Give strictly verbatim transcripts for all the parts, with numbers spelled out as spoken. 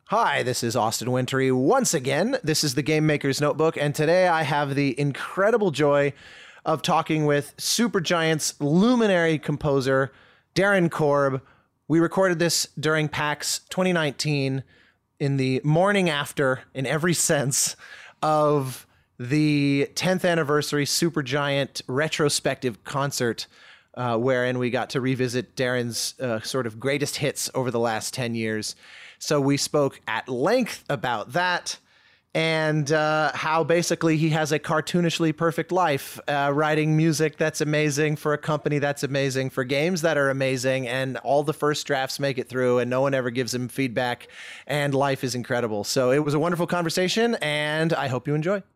Hi, this is Austin Wintory once again. This is the Game Maker's Notebook, and today I have the incredible joy of talking with Supergiant's luminary composer, Darren Korb. We recorded this during PAX twenty nineteen in the morning after, in every sense, of the tenth anniversary Supergiant retrospective concert, uh, wherein we got to revisit Darren's uh, sort of greatest hits over the last ten years. So we spoke at length about that and uh, how basically he has a cartoonishly perfect life, uh, writing music that's amazing for a company that's amazing, for games that are amazing, and all the first drafts make it through and no one ever gives him feedback, and life is incredible. So it was a wonderful conversation, and I hope you enjoy.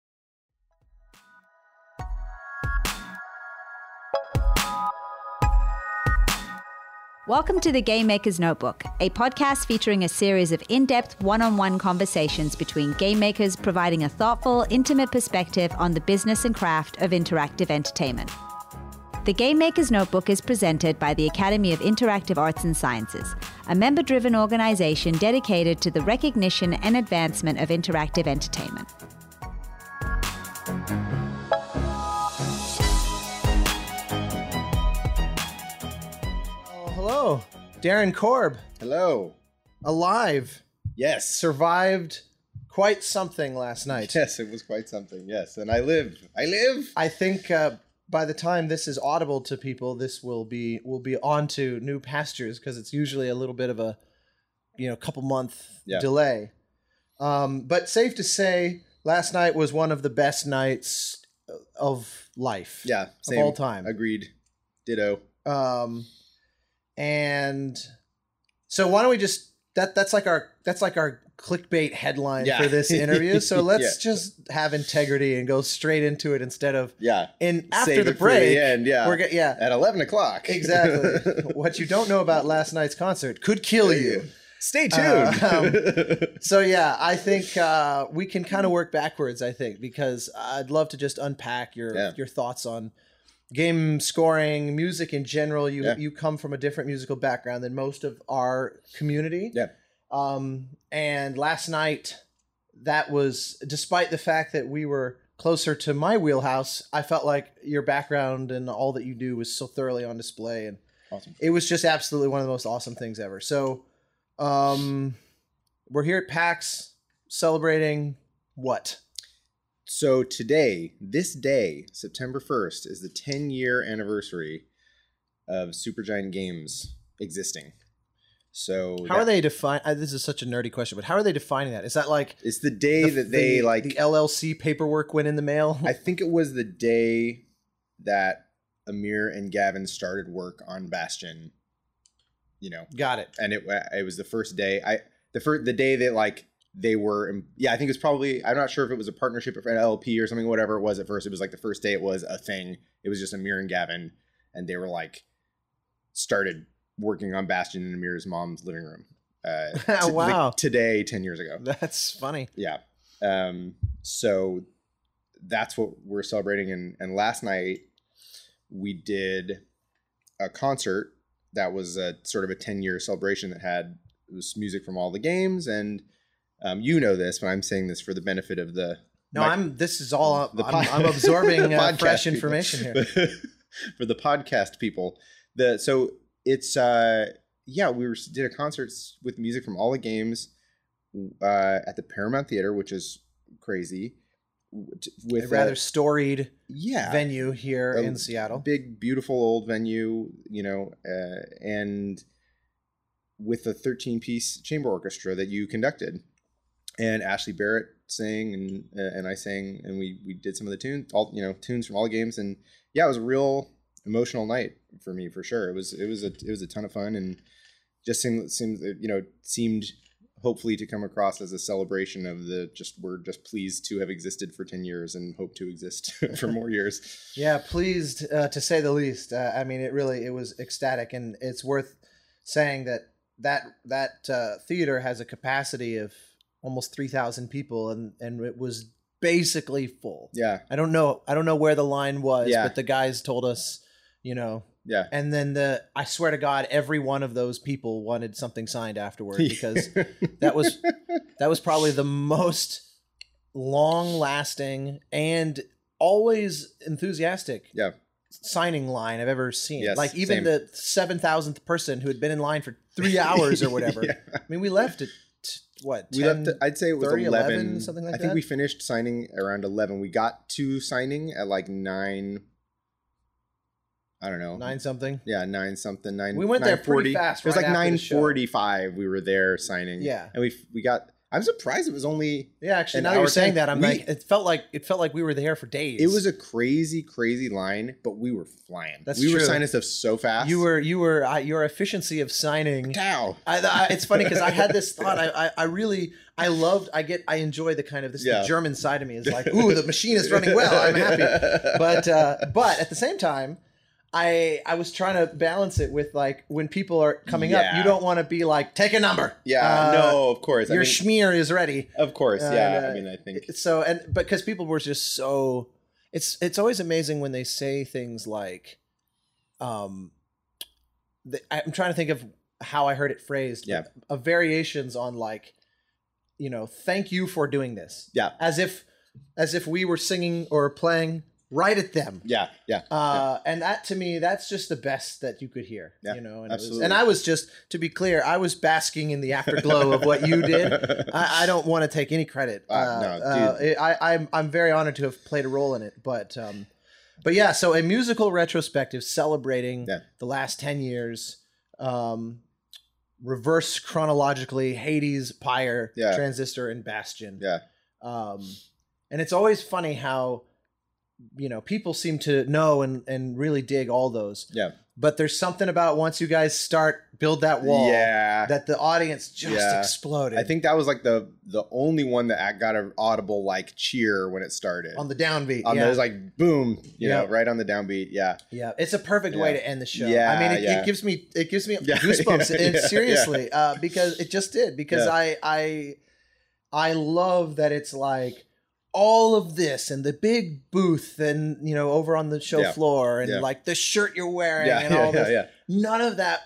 Welcome to the Game Maker's Notebook, a podcast featuring a series of in-depth one-on-one conversations between game makers providing a thoughtful, intimate perspective on the business and craft of interactive entertainment. The Game Maker's Notebook is presented by the Academy of Interactive Arts and Sciences, a member-driven organization dedicated to the recognition and advancement of interactive entertainment. Hello, Darren Korb. Hello. Alive. Yes. Survived quite something last night. Yes, it was quite something. Yes, and I live. I live. I think uh, by the time this is audible to people, this will be will be on to new pastures, because it's usually a little bit of a, you know, couple month yeah. delay. Um, but safe to say, last night was one of the best nights of life. Yeah, same. Of all time. Agreed. Ditto. Um. And so why don't we just that that's like our that's like our clickbait headline yeah. for this interview. So let's yeah. just have integrity and go straight into it instead of yeah. in after Save the it break. For the end, yeah. We're get, yeah. At eleven o'clock. Exactly. What you don't know about last night's concert could kill you. Stay tuned. Uh, um, so yeah, I think uh, we can kind of work backwards. I think because I'd love to just unpack your yeah. your thoughts on game scoring, music in general. You yeah. you come from a different musical background than most of our community. Yeah. Um, and last night, that was, despite the fact that we were closer to my wheelhouse, I felt like your background and all that you do was so thoroughly on display, and awesome. It was just absolutely one of the most awesome things ever. So, um, we're here at PAX celebrating what? So today, this day, September first, is the ten-year anniversary of Supergiant Games existing. So how that, are they define? Uh, this is such a nerdy question, but how are they defining that? Is that like it's the day the, that they the, like the L L C paperwork went in the mail? I think it was the day that Amir and Gavin started work on Bastion. You know, got it. And it it was the first day. I the first the day that like. They were, yeah, I think it's probably, I'm not sure if it was a partnership or an L L P or something, whatever it was at first. It was like the first day it was a thing. It was just Amir and Gavin. And they were like, started working on Bastion in Amir's mom's living room. Uh, t- wow. Like today, ten years ago. That's funny. Yeah. Um, so that's what we're celebrating. And, and last night we did a concert that was a sort of a ten year celebration that had, it was music from all the games. And Um, you know this, but I'm saying this for the benefit of the. No, my, I'm. This is all. The I'm, pod, I'm absorbing uh, fresh people. information here for the podcast people. The so it's uh yeah we were did a concert with music from all the games uh, at the Paramount Theater, which is crazy. With a rather a, storied yeah venue here a in Seattle, big beautiful old venue, you know, uh, and with a thirteen piece chamber orchestra that you conducted. And Ashley Barrett sang, and uh, and I sang, and we we did some of the tunes, all you know, tunes from all the games, and yeah, it was a real emotional night for me, for sure. It was it was a it was a ton of fun, and just seemed seemed you know seemed hopefully to come across as a celebration of the just we're just pleased to have existed for ten years and hope to exist for more years. Yeah, pleased uh, to say the least. Uh, I mean, it really it was ecstatic, and it's worth saying that that that uh, theater has a capacity of almost three thousand people, and, and it was basically full. Yeah. I don't know. I don't know where the line was, yeah. but the guys told us, you know, Yeah. And then the I swear to God, every one of those people wanted something signed afterward because that was that was probably the most long lasting and always enthusiastic Yeah. signing line I've ever seen. Yes, like even same. the seven thousandth person who had been in line for three hours or whatever. Yeah. I mean, we left at t- what? We ten, left. I'd say it was thirty, eleven, eleven, something like I think that? we finished signing around eleven. We got to signing at like nine. I don't know. nine something. Yeah, nine something. Nine. We went there pretty 9:40. fast It was right like after the nine show. forty-five. We were there signing. Yeah. and we we got. I'm surprised it was only. Yeah, actually, An now that you're hour saying ten. that, I'm We- like, it felt like it felt like we were there for days. It was a crazy, crazy line, but we were flying. That's we were true. signing stuff so fast. you were you were I, your efficiency of signing. cow. I, I, it's funny because I had this thought. I, I, I really, I loved. I get, I enjoy the kind of this. Yeah. The German side of me is like, ooh, the machine is running well. I'm happy. But, uh, but at the same time, I, I was trying to balance it with like when people are coming up, Yeah. you don't want to be like, take a number. Yeah, Uh, no, of course. I Your mean, schmear is ready. of course, Uh, yeah. and, uh, I mean, I think So and because people were just so, it's it's always amazing when they say things like, um, the, I'm trying to think of how I heard it phrased. Yeah. Of variations on like, you know, thank you for doing this. Yeah. As if, as if we were singing or playing right at them. yeah, yeah. Uh, and that to me, that's just the best that you could hear. Yeah, You know, and, it was, absolutely. and I was just, to be clear, I was basking in the afterglow of what you did. I, I don't want to take any credit. Uh, Uh, no, uh, dude. I, I'm I'm very honored to have played a role in it, but um, but yeah. So a musical retrospective celebrating Yeah. the last ten years, um, reverse chronologically, Hades, Pyre, Yeah. Transistor, and Bastion. Yeah. Um, and it's always funny how, you know, people seem to know and, and really dig all those. Yeah. But there's something about once you guys start build that wall Yeah. that the audience just Yeah. exploded. I think that was like the the only one that got an audible like cheer when it started. on the downbeat. Um, yeah. It was like boom, you Yeah. know, right on the downbeat. Yeah. yeah, it's a perfect way Yeah. to end the show. Yeah, I mean, it, yeah. it gives me it gives me Yeah. goosebumps. and Yeah, seriously, uh, because it just did. Because Yeah. I I I love that it's like all of this and the big booth and you know over on the show Yeah. floor and Yeah. like the shirt you're wearing Yeah, and yeah, all yeah, this. yeah. None of that.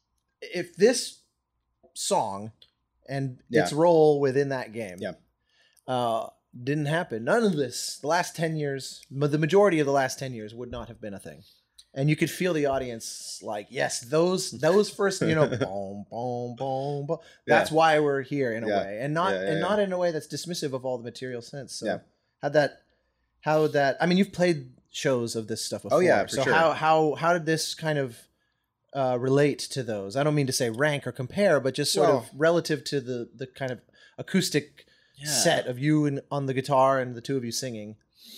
If this song and Yeah. its role within that game, Yeah. uh, didn't happen. None of this. The last ten years, ma- the majority of the last ten years would not have been a thing. And you could feel the audience like, yes, those those first, you know, boom, boom, boom, boom. That's why we're here in a Yeah. way, and not Yeah, yeah, and yeah. not in a way that's dismissive of all the material since. So, Yeah. how that, how that? I mean, you've played shows of this stuff before. Oh, yeah, for so sure. how how how did this kind of uh, relate to those? I don't mean to say rank or compare, but just sort Well- of relative to the the kind of acoustic Yeah. set of you and on the guitar and the two of you singing.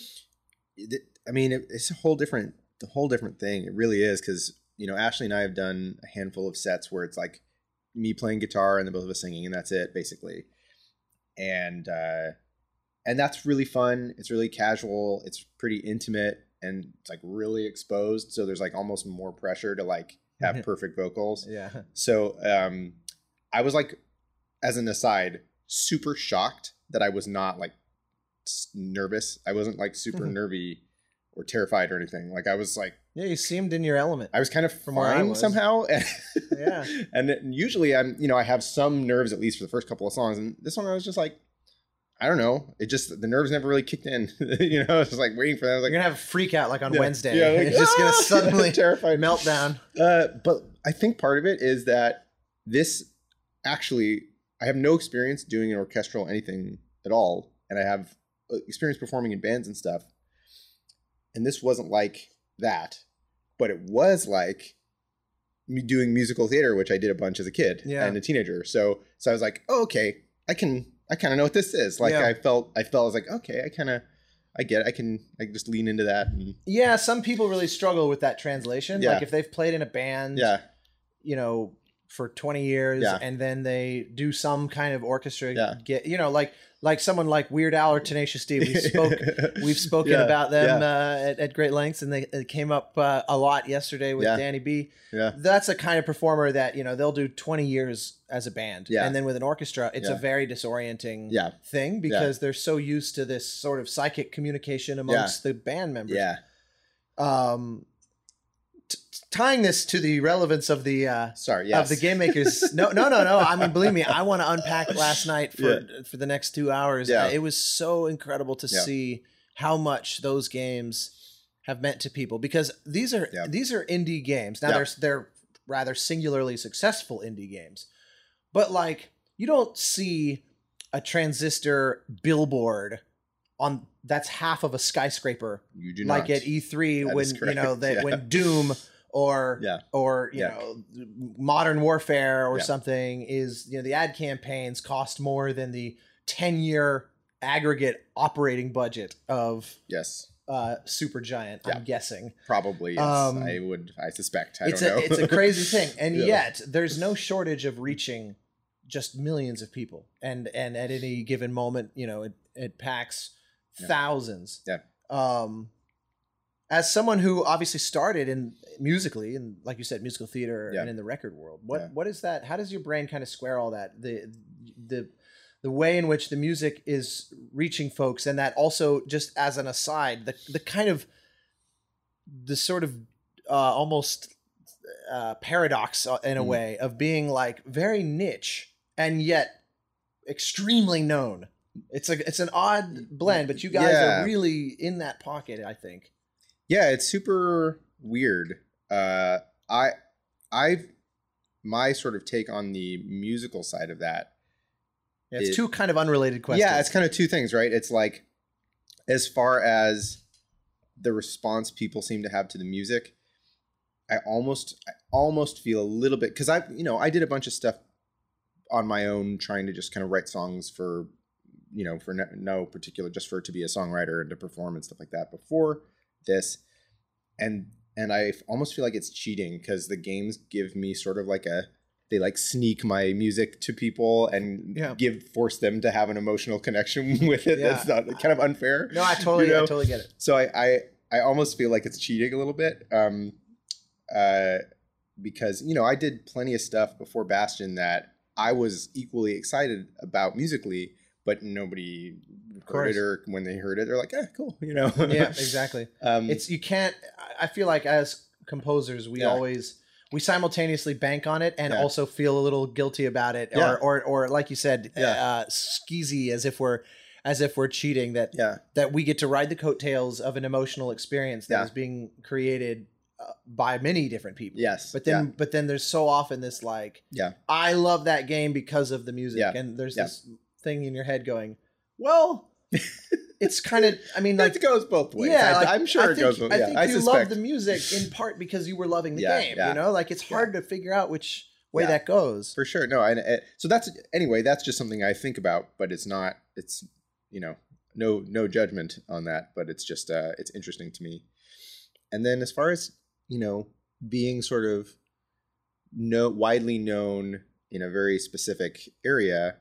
It- I mean, it, it's a whole different, the whole different thing. It really is because you know Ashley and I have done a handful of sets where it's like me playing guitar and the both of us singing, and that's it basically. And uh, and that's really fun. It's really casual. It's pretty intimate and it's like really exposed. So there's like almost more pressure to like have perfect vocals. Yeah. So um, I was like, as an aside, super shocked that I was not like s- nervous. I wasn't like super nervy or terrified or anything. Like I was like, Yeah, you seemed in your element. I was kind of From where I fine was. somehow. Yeah. And then usually I'm, you know, I have some nerves at least for the first couple of songs. And this one I was just like, I don't know. It just, the nerves never really kicked in. You know, I was just like waiting for that. I was like, You're gonna have a freak out like on Yeah. Wednesday. Yeah, like, It's just gonna "Ah!" suddenly Terrified. meltdown. Uh, but I think part of it is that this actually, I have no experience doing an orchestral anything at all. And I have uh, experience performing in bands and stuff. And this wasn't like that, but it was like me doing musical theater, which I did a bunch as a kid Yeah. and a teenager. So, so I was like, oh, okay, I can, I kind of know what this is. Like Yeah. I felt, I felt I was like, okay, I kind of, I get it. I can, I can just lean into that. And Yeah, some people really struggle with that translation. Yeah. Like if they've played in a band, yeah, you know, for twenty years, Yeah. and then they do some kind of orchestra, Yeah. get you know, like like someone like Weird Al or Tenacious D. We spoke, we've spoken Yeah, about them yeah. uh, at, at great lengths, and they it came up uh, a lot yesterday with Yeah. Danny B. yeah, That's a kind of performer that you know they'll do twenty years as a band, Yeah. and then with an orchestra, it's a Yeah. very disorienting Yeah. thing because they're so used to this sort of psychic communication amongst the band members. yeah. Um, t- t- tying this to the relevance of the uh, sorry, yes. of the game makers. No, no, no, no. I mean, believe me, I want to unpack last night for yeah. for the next two hours. Yeah. Uh, it was so incredible to yeah. see how much those games have meant to people, because these are yeah. these are indie games. Now yeah. they're they're rather singularly successful indie games, but like you don't see a Transistor billboard on that's half of a skyscraper. You do like not. at E three that when you know that yeah. when Doom or yeah. or you yeah. know Modern Warfare or yeah. something is, you know, the ad campaigns cost more than the ten year aggregate operating budget of yes uh Supergiant. yeah. I'm guessing probably yes. um, I would I suspect I it's don't a know. it's a crazy thing, and yeah. yet there's no shortage of reaching just millions of people, and and at any given moment, you know, it, it packs yeah. thousands. Yeah. Um, as someone who obviously started in musically, and like you said, musical theater yeah. and in the record world, what yeah. what is that? How does your brain kind of square all that? The the the way in which the music is reaching folks, and that also, just as an aside, the the kind of the sort of uh, almost uh, paradox in a mm. way of being like very niche and yet extremely known. It's a it's an odd blend, but you guys yeah. are really in that pocket, I think. Yeah, it's super weird. Uh, I I've my sort of take on the musical side of that. Yeah, it's it, two kind of unrelated questions. Yeah, it's kind of two things, right? It's like, as far as the response people seem to have to the music, I almost I almost feel a little bit, because I you know I did a bunch of stuff on my own, trying to just kind of write songs for, you know, for no, no particular, just for to be a songwriter and to perform and stuff like that before this, and and I almost feel like it's cheating, because the games give me sort of like a, they like sneak my music to people and yeah. give force them to have an emotional connection with it. Yeah. That's not kind of unfair. No, I totally, you know? I totally get it. So I, I, I almost feel like it's cheating a little bit, um, uh, because, you know, I did plenty of stuff before Bastion that I was equally excited about musically, but nobody heard it, or when they heard it, they're like, "Eh, cool," you know. Yeah, exactly. Um, it's you can't. I feel like as composers, we yeah. always we simultaneously bank on it and yeah. also feel a little guilty about it, yeah. or, or or like you said, yeah. uh, skeezy, as if we're as if we're cheating. That yeah. that we get to ride the coattails of an emotional experience that yeah. is being created uh, by many different people. Yes, but then yeah. but then there's so often this like, yeah, I love that game because of the music, yeah. and there's yeah. this thing in your head going, well. It's kind of, I mean, like, it goes both ways. Yeah, I, like, I'm sure I it think, goes both ways. I think yeah, you I suspect. love the music in part because you were loving the yeah, game. yeah. You know, like it's hard yeah. to figure out which way yeah. that goes. For sure. No, and uh, so that's anyway. That's just something I think about, but it's not. It's you know, no no judgment on that, but it's just uh, it's interesting to me. And then as far as, you know, being sort of no widely known in a very specific area,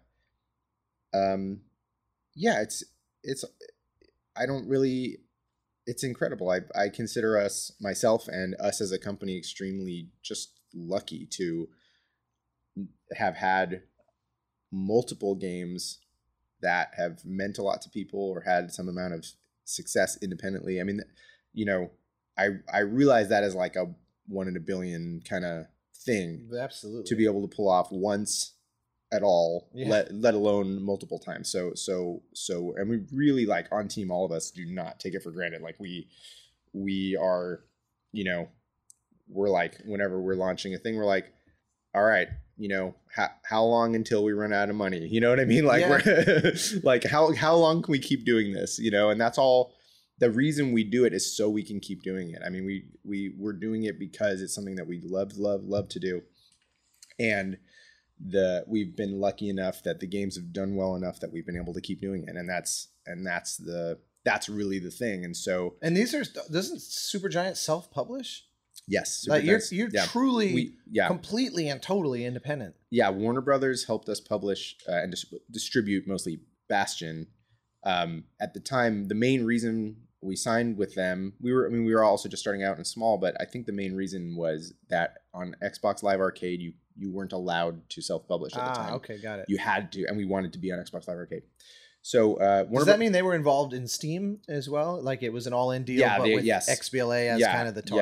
um, yeah, it's it's. I don't really, it's incredible. I, I consider us, myself and us as a company, extremely just lucky to have had multiple games that have meant a lot to people or had some amount of success independently. I mean, you know, I, I realize that as like a one in a billion kind of thing. Absolutely. To be able to pull off once at all, yeah. let let alone multiple times. So so so, and we really, like, on team, all of us do not take it for granted. Like we we are, you know, we're like, whenever we're launching a thing, we're like, all right, you know, how how long until we run out of money? You know what I mean? Like yeah. we're like, how how long can we keep doing this? You know, and that's all. The reason we do it is so we can keep doing it. I mean, we we we're doing it because it's something that we love love love to do, and the we've been lucky enough that the games have done well enough that we've been able to keep doing it, and that's and that's the that's really the thing. And so, and these are doesn't Supergiant self-publish? Yes, like you're does. you're yeah. truly we, yeah. completely and totally independent. Yeah, Warner Brothers helped us publish uh, and dis- distribute mostly Bastion. Um, at the time, the main reason we signed with them, we were I mean we were also just starting out and small, but I think the main reason was that on Xbox Live Arcade, you you weren't allowed to self-publish at ah, the time. Okay, got it. You had to, and we wanted to be on Xbox Live Arcade. So uh, does that mean they were involved in Steam as well? Like it was an all-in deal, yeah, but they, with yes. X B L A as yeah, kind of the target. Yeah,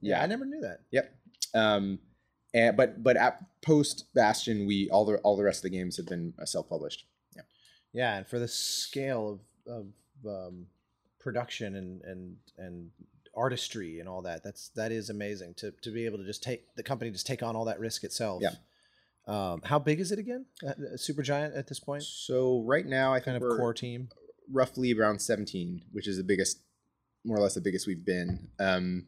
Yeah, Yeah. I never knew that. Yep. Um, and but but at post Bastion, we all the all the rest of the games have been uh, self-published. Yeah. Yeah, and for the scale of of um, production and and and artistry and all that, that's that is amazing to to be able to just take the company just take on all that risk itself. Yeah. Um, how big is it again? Uh, Supergiant at this point? So right now, I Kind think of we're core team. roughly around seventeen, which is the biggest, more or less the biggest we've been. Um,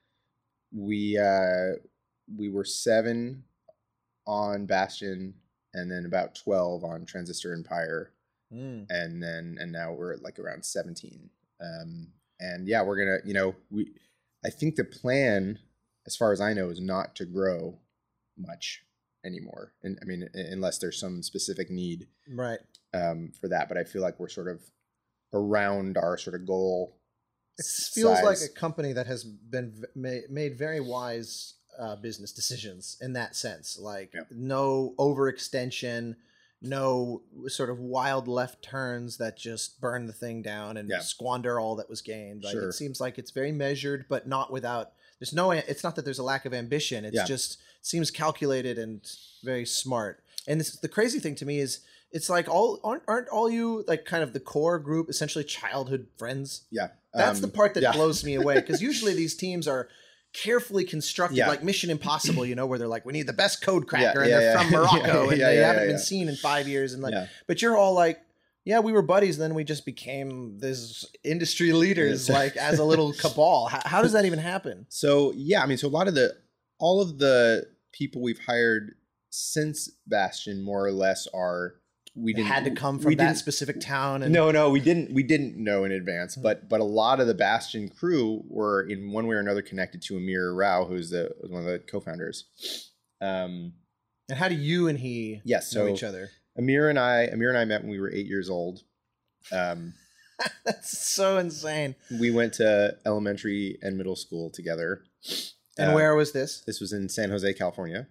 we uh, we were seven on Bastion, and then about twelve on Transistor Empire, Mm. and then and now we're at like around seventeen. Um, and yeah, we're gonna, you know, we. I think the plan, as far as I know, is not to grow much anymore. And I mean, unless there's some specific need Right. um, for that. But I feel like we're sort of around our sort of goal. It feels like size. a company that has been v- ma- made very wise uh, business decisions in that sense. Like Yeah. no overextension, no sort of wild left turns that just burn the thing down and Yeah. squander all that was gained. Like Sure. it seems like it's very measured, but not without. There's no. It's not that there's a lack of ambition. It's Yeah. just seems calculated and very smart. And this, the crazy thing to me is, it's like all aren't aren't all you like kind of the core group essentially childhood friends? Yeah. That's Um, the part that yeah. blows me away, because usually these teams are carefully constructed, Yeah. like Mission Impossible, you know, where they're like, we need the best code cracker, and yeah, they're yeah. from Morocco, Yeah, and yeah, they yeah, haven't yeah, been yeah. seen in five years, and like, Yeah. but you're all like, yeah, we were buddies, and then we just became this industry leaders, Yeah. like as a little cabal. How, how does that even happen? So yeah, I mean, so a lot of the, all of the people we've hired since Bastion, more or less, are we It didn't had to come from we that didn't- specific town, and No, no, we didn't. We didn't know in advance, Hmm. but but a lot of the Bastion crew were in one way or another connected to Amir Rao, who's the was one of the co-founders. Um, and how do you and he yes, know so each other? Amir and I, Amir and I met when we were eight years old. Um, That's so insane. we went to elementary and middle school together. And Uh, where was this? This was in San Jose, California,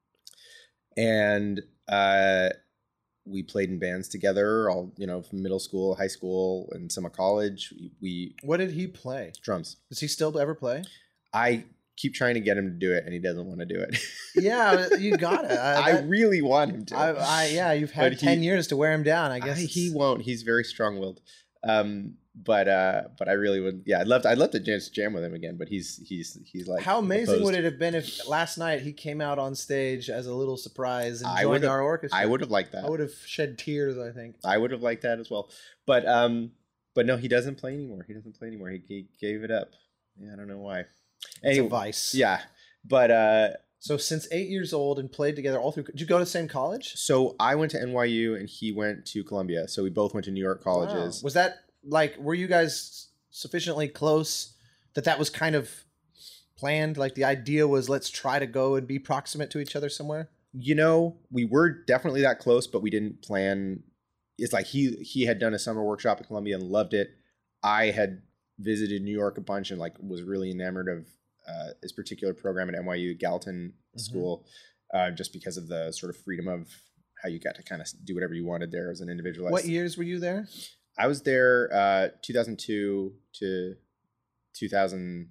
and uh, we played in bands together. All you know, from middle school, high school, and some of college. We, we What did he play? drums. Does he still ever play? I keep trying to get him to do it, and he doesn't want to do it. Yeah, you got it. I really want him to. I, I yeah, you've had But he- ten years to wear him down. I I guess he it's- won't. He's very strong-willed. Um, but uh, but I really would. Yeah, I'd love to. I'd love to just jam with him again. But he's he's he's like. How amazing opposed. would it have been if last night he came out on stage as a little surprise and I joined would've- our orchestra? I would have liked that. I would have shed tears. I think. I would have liked that as well. But um, but no, he doesn't play anymore. He doesn't play anymore. He, he gave it up. Yeah, I don't know why. It's Anyway, a vice. yeah, but uh, So since eight years old and played together all through. Did you go to the same college? so I went to N Y U and he went to Columbia. So we both went to New York colleges. Wow. Was that like? Were you guys sufficiently close that that was kind of planned? Like the idea was, let's try to go and be proximate to each other somewhere. You know, we were definitely that close, but we didn't plan. It's like he he had done a summer workshop at Columbia and loved it. I had visited New York a bunch and like was really enamored of uh, this particular program at N Y U, Gallatin Mhm. School, uh, just because of the sort of freedom of how you got to kind of do whatever you wanted there as an individual. What years were you there? I was there uh, two thousand two to two thousand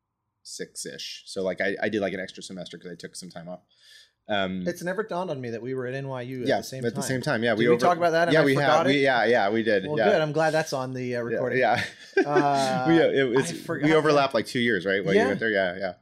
six ish. So like I, I did like an extra semester because I took some time off. Um, It's never dawned on me that we were at N Y U at yeah, the same at time. the same time. Yeah, Did we talk about that and Yeah, I we forgot have. it? We, yeah, yeah, we did. Well, yeah. good. I'm glad that's on the uh, Yeah, recording. Yeah, Uh, we, it was, I forgot we that. overlapped like two years, right? While Yeah. you went there, yeah, yeah.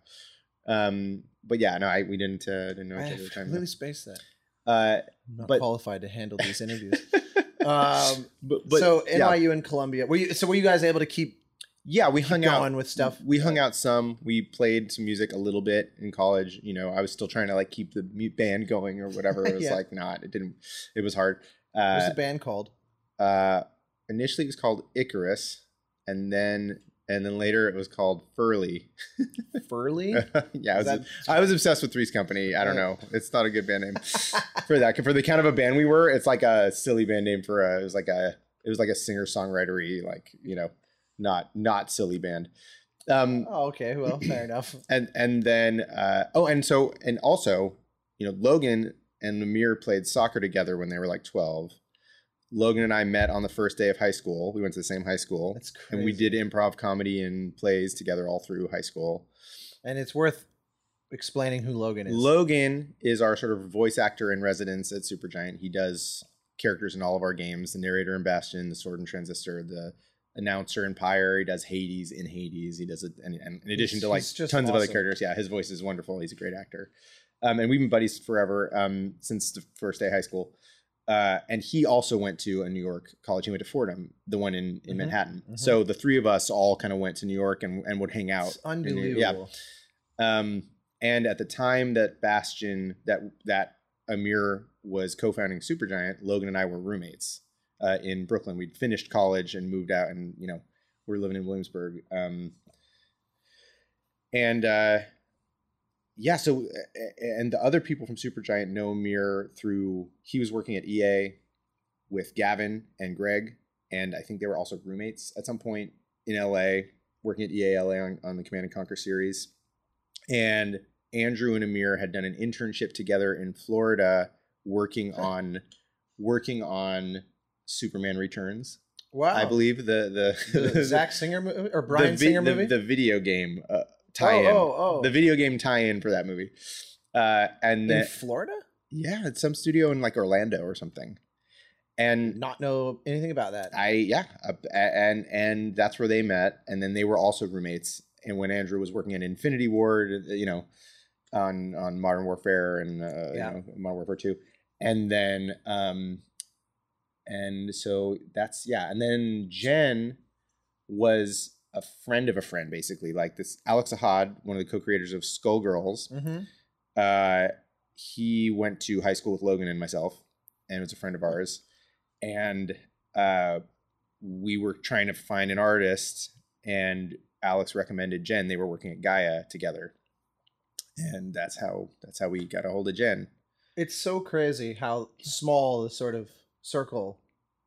Um, but yeah, no, I we didn't uh, didn't know I each other at the time. completely spaced that. Uh, I'm not But- qualified to handle these interviews. um, but, but so yeah. N Y U and Columbia. Were you? So were you guys able to keep yeah, we hung out. going with stuff? We hung out some. We played some music a little bit in college. You know, I was still trying to like keep the mu- band going or whatever. It was Yeah. like not. It didn't. It was hard. What's Uh, the band called? uh, initially, it was called Icarus, and then and then later it was called Furley. Furley. yeah, I was, that- I was obsessed with Three's Company. I don't Oh. know. It's not a good band name for that. For the kind of a band we were, it's like a silly band name for a. It was like a. It was like a singer songwritery, like you know, not not silly band. Um, Oh, okay. Well, fair enough. and and then uh, oh, and so and also, you know, Logan and Amir played soccer together when they were like twelve. Logan and I met on the first day of high school. We went to the same high school. That's crazy. And we did improv comedy and plays together all through high school. And it's worth explaining who Logan is. Logan is our sort of voice actor in residence at Supergiant. He does characters in all of our games, the narrator in Bastion, the sword in Transistor, the announcer in Pyre. He does Hades in Hades. He does it, and, and in addition He's- to like he's just tons of other awesome. characters. Yeah, his voice is wonderful. He's a great actor. Um, and we've been buddies forever, um, since the first day of high school. Uh, and he also went to a New York college. He went to Fordham, the one in, in Mhm. Manhattan. Mhm. So the three of us all kind of went to New York and, and would hang out. It's in New- unbelievable. Yeah. Um, and at the time that Bastion, that that Amir was co-founding Supergiant, Logan and I were roommates uh, in Brooklyn. We'd finished college and moved out, and you know we were living in Williamsburg. Um, and uh, yeah, so and the other people from Supergiant know Amir through he was working at E A with Gavin and Greg, and I think they were also roommates at some point in L A, working at E A L A on, on the Command and Conquer series. And Andrew and Amir had done an internship together in Florida, working on working on Superman Returns. Wow. I believe the the, The Zack Singer movie or Brian the, vi- Singer the, movie? the video game uh, tie-in, Oh, oh, oh. the video game tie-in for that movie. Uh, and in then Florida? yeah, it's some studio in like Orlando or something. And Not know anything about that. I yeah, uh, and and that's where they met, and then they were also roommates. And when Andrew was working at Infinity Ward, you know, on on Modern Warfare and uh, Yeah. you know, Modern Warfare two, and then um, and so that's yeah, and then Jen was a friend of a friend, basically, like this Alex Ahad, one of the co-creators of Skullgirls. Mm-hmm. Uh, he went to high school with Logan and myself, and was a friend of ours. And uh, we were trying to find an artist, and Alex recommended Jen. They were working at Gaia together, and that's how that's how we got a hold of Jen. It's so crazy how small the sort of circle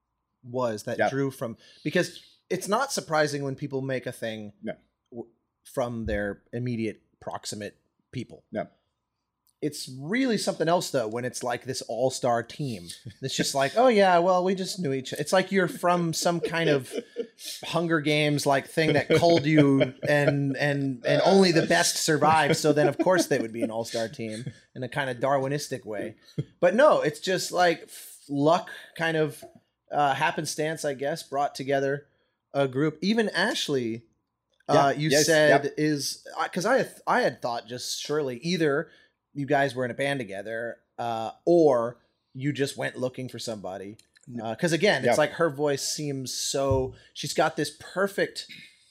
was that Yeah. drew from, because it's not surprising when people make a thing No. w- from their immediate proximate people. No. It's really something else though when it's like this all-star team. It's just like, oh yeah, well we just knew each other. It's like you're from some kind of Hunger Games like thing that culled you, and and and only the best survived. So then of course they would be an all-star team in a kind of Darwinistic way. But no, it's just like f- luck, kind of uh, happenstance, I guess, brought together a group. Even Ashley, uh, Yeah, you yes, said yep. is because I had- I had thought just surely either you guys were in a band together, uh, or you just went looking for somebody. Because again, Yeah. it's like her voice seems so. She's got this perfect,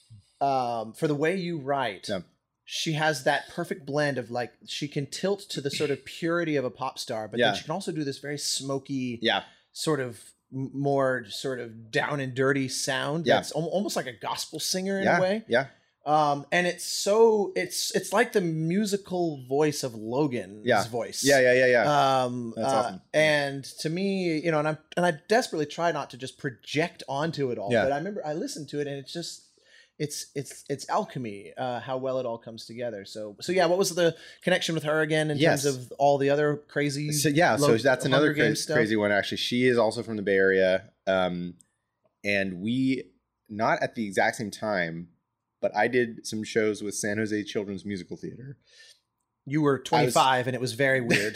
um, for the way you write. Yeah. She has that perfect blend of like she can tilt to the sort of purity of a pop star, but Yeah. then she can also do this very smoky, Yeah, sort of m- more sort of down and dirty sound. Yeah. That's al- almost like a gospel singer in yeah, a way. yeah, Um, and it's so it's it's like the musical voice of Logan's Yeah. voice. yeah, yeah, yeah, yeah. Um, That's uh, awesome. And to me, you know, and I'm and I desperately try not to just project onto it all. Yeah. But I remember I listened to it, and it's just it's it's it's alchemy. Uh, how well it all comes together. So so yeah, what was the connection with her again in Yes. terms of all the other crazy? So yeah, so Lo- that's Hunger another Games crazy, stuff? crazy one. Actually, she is also from the Bay Area, um, and we not at the exact same time, but I did some shows with San Jose Children's Musical Theater. You were twenty-five, and it was very weird.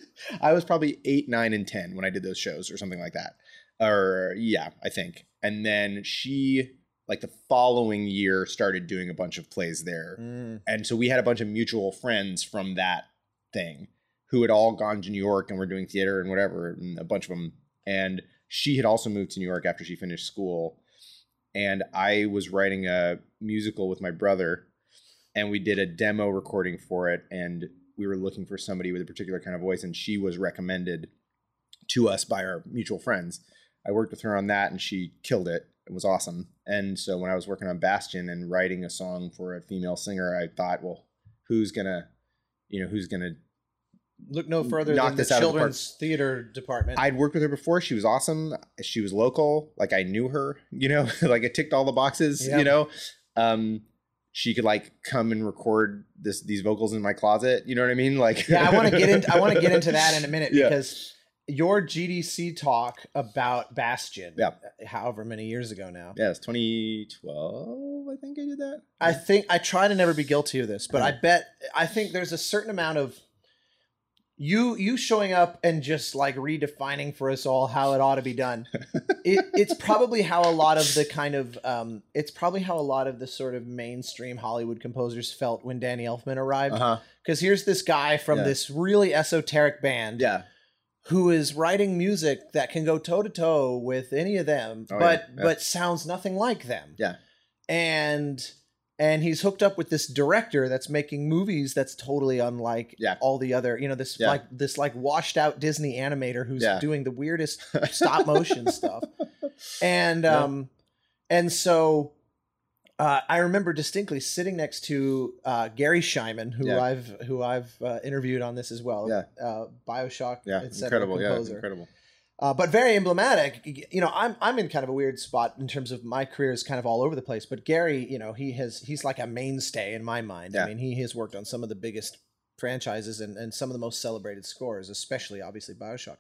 I was probably eight, nine, and ten when I did those shows, or something like that. Or yeah, I think. And then she, like the following year, started doing a bunch of plays there. Mm. And so we had a bunch of mutual friends from that thing who had all gone to New York and were doing theater and whatever, and a bunch of them. And she had also moved to New York after she finished school. And I was writing a musical with my brother, and we did a demo recording for it. And we were looking for somebody with a particular kind of voice, and she was recommended to us by our mutual friends. I worked with her on that, and she killed it. It was awesome. And so when I was working on Bastion and writing a song for a female singer, I thought, well, who's gonna, you know, who's gonna Look no further Knock than the this out of the children's theater department. I'd worked with her before. She was awesome. She was local. Like I knew her, you know, like it ticked all the boxes, Yeah. you know. Um, she could like come and record this these vocals in my closet. You know what I mean? Like, yeah, I want to get into I want to get into that in a minute Yeah. because your G D C talk about Bastion, Yeah. however many years ago now, yeah, it's twenty twelve, I think I did that. I think I try to never be guilty of this, but I bet I think there's a certain amount of you you showing up and just like redefining for us all how it ought to be done. It, it's probably how a lot of the kind of um, it's probably how a lot of the sort of mainstream Hollywood composers felt when Danny Elfman arrived. Uh-huh. Because here's this guy from Yeah. this really esoteric band. Yeah. Who is writing music that can go toe to toe with any of them, Oh, but yeah, yeah. but sounds nothing like them. Yeah. And and he's hooked up with this director that's making movies that's totally unlike Yeah. all the other, you know, this Yeah. like this like washed out Disney animator who's Yeah. doing the weirdest stop motion stuff. And Yeah. um and so Uh, I remember distinctly sitting next to uh, Gary Scheinman, who Yeah. I've who I've uh, interviewed on this as well. Yeah. Uh, Bioshock, Yeah. et cetera, Incredible. Yeah. composer. Incredible. Uh, but very emblematic. You know, I'm I'm in kind of a weird spot in terms of my career is kind of all over the place. But Gary, you know, he has he's like a mainstay in my mind. Yeah. I mean, he has worked on some of the biggest franchises and, and some of the most celebrated scores, especially obviously Bioshock.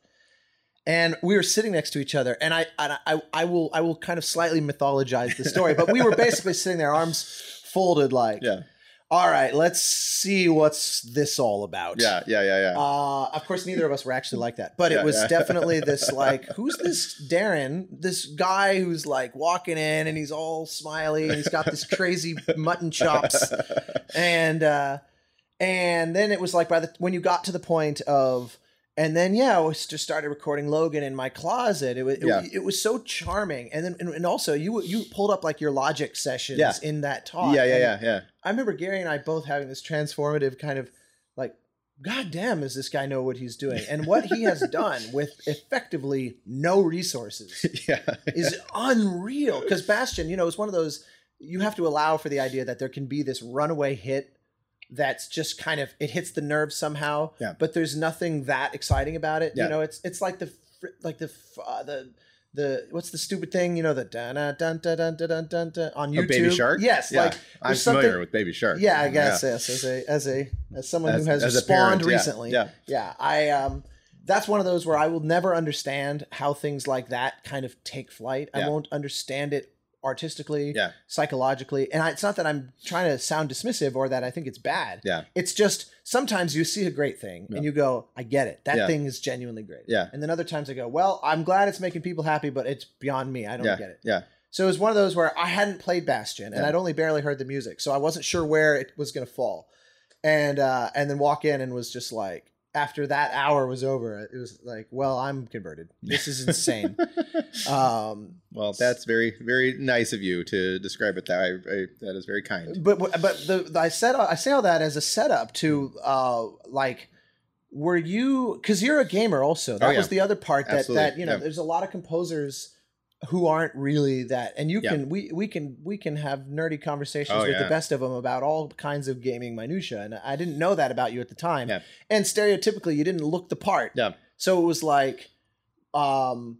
And we were sitting next to each other, and I, and I, I will, I will kind of slightly mythologize the story, but we were basically sitting there, arms folded, like, Yeah. all right, let's see what's this all about. Yeah. Yeah. Yeah. Yeah. Uh, of course, neither of us were actually like that, but Yeah, it was yeah. definitely this, like, who's this Darren? This guy who's like walking in, and he's all smiley, and he's got this crazy mutton chops, and uh, and then it was like by the when you got to the point of. And then, yeah, I was just started recording Logan in my closet. It was, it, Yeah. it was so charming. And then, and, and also you, you pulled up like your Logic sessions Yeah. in that talk. Yeah. Yeah. And Yeah. Yeah. I remember Gary and I both having this transformative kind of like, God damn, does this guy know what he's doing? And what he has done with effectively no resources Yeah. is unreal. Because Bastion, you know, is one of those, you have to allow for the idea that there can be this runaway hit that's just kind of it hits the nerves somehow, Yeah. but there's nothing that exciting about it. Yeah. You know, it's it's like the fr- like the f- uh, the the what's the stupid thing? You know, the dun dun dun dun dun dun dun dun on YouTube. Oh, Baby Shark? Yes, Yeah. like I'm there's familiar something- with Baby Shark. Yeah, I guess yes. As a as a as someone As- who has as a spawned parent, yeah. recently, Yeah. yeah, I um. That's one of those where I will never understand how things like that kind of take flight. I Yeah. won't understand it artistically, Yeah. psychologically. And I, it's not that I'm trying to sound dismissive or that I think it's bad. Yeah. It's just sometimes you see a great thing Yeah. and you go, I get it. That Yeah. thing is genuinely great. Yeah. And then other times I go, well, I'm glad it's making people happy, but it's beyond me. I don't Yeah. get it. Yeah. So it was one of those where I hadn't played Bastion and Yeah. I'd only barely heard the music. So I wasn't sure where it was going to fall. And, uh, and then walk in and was just like, after that hour was over, it was like, well, I'm converted. This is insane. um, Well, that's very, very nice of you to describe it that way. I, that is very kind. But but the, the I said I say all that as a setup to uh like were you because you're a gamer also that Oh, yeah. was the other part that Absolutely, that you know yeah. there's a lot of composers who aren't really that and you Yeah. can we we can we can have nerdy conversations Oh, with yeah. the best of them about all kinds of gaming minutia and I didn't know that about you at the time Yeah. and stereotypically you didn't look the part Yeah. so it was like um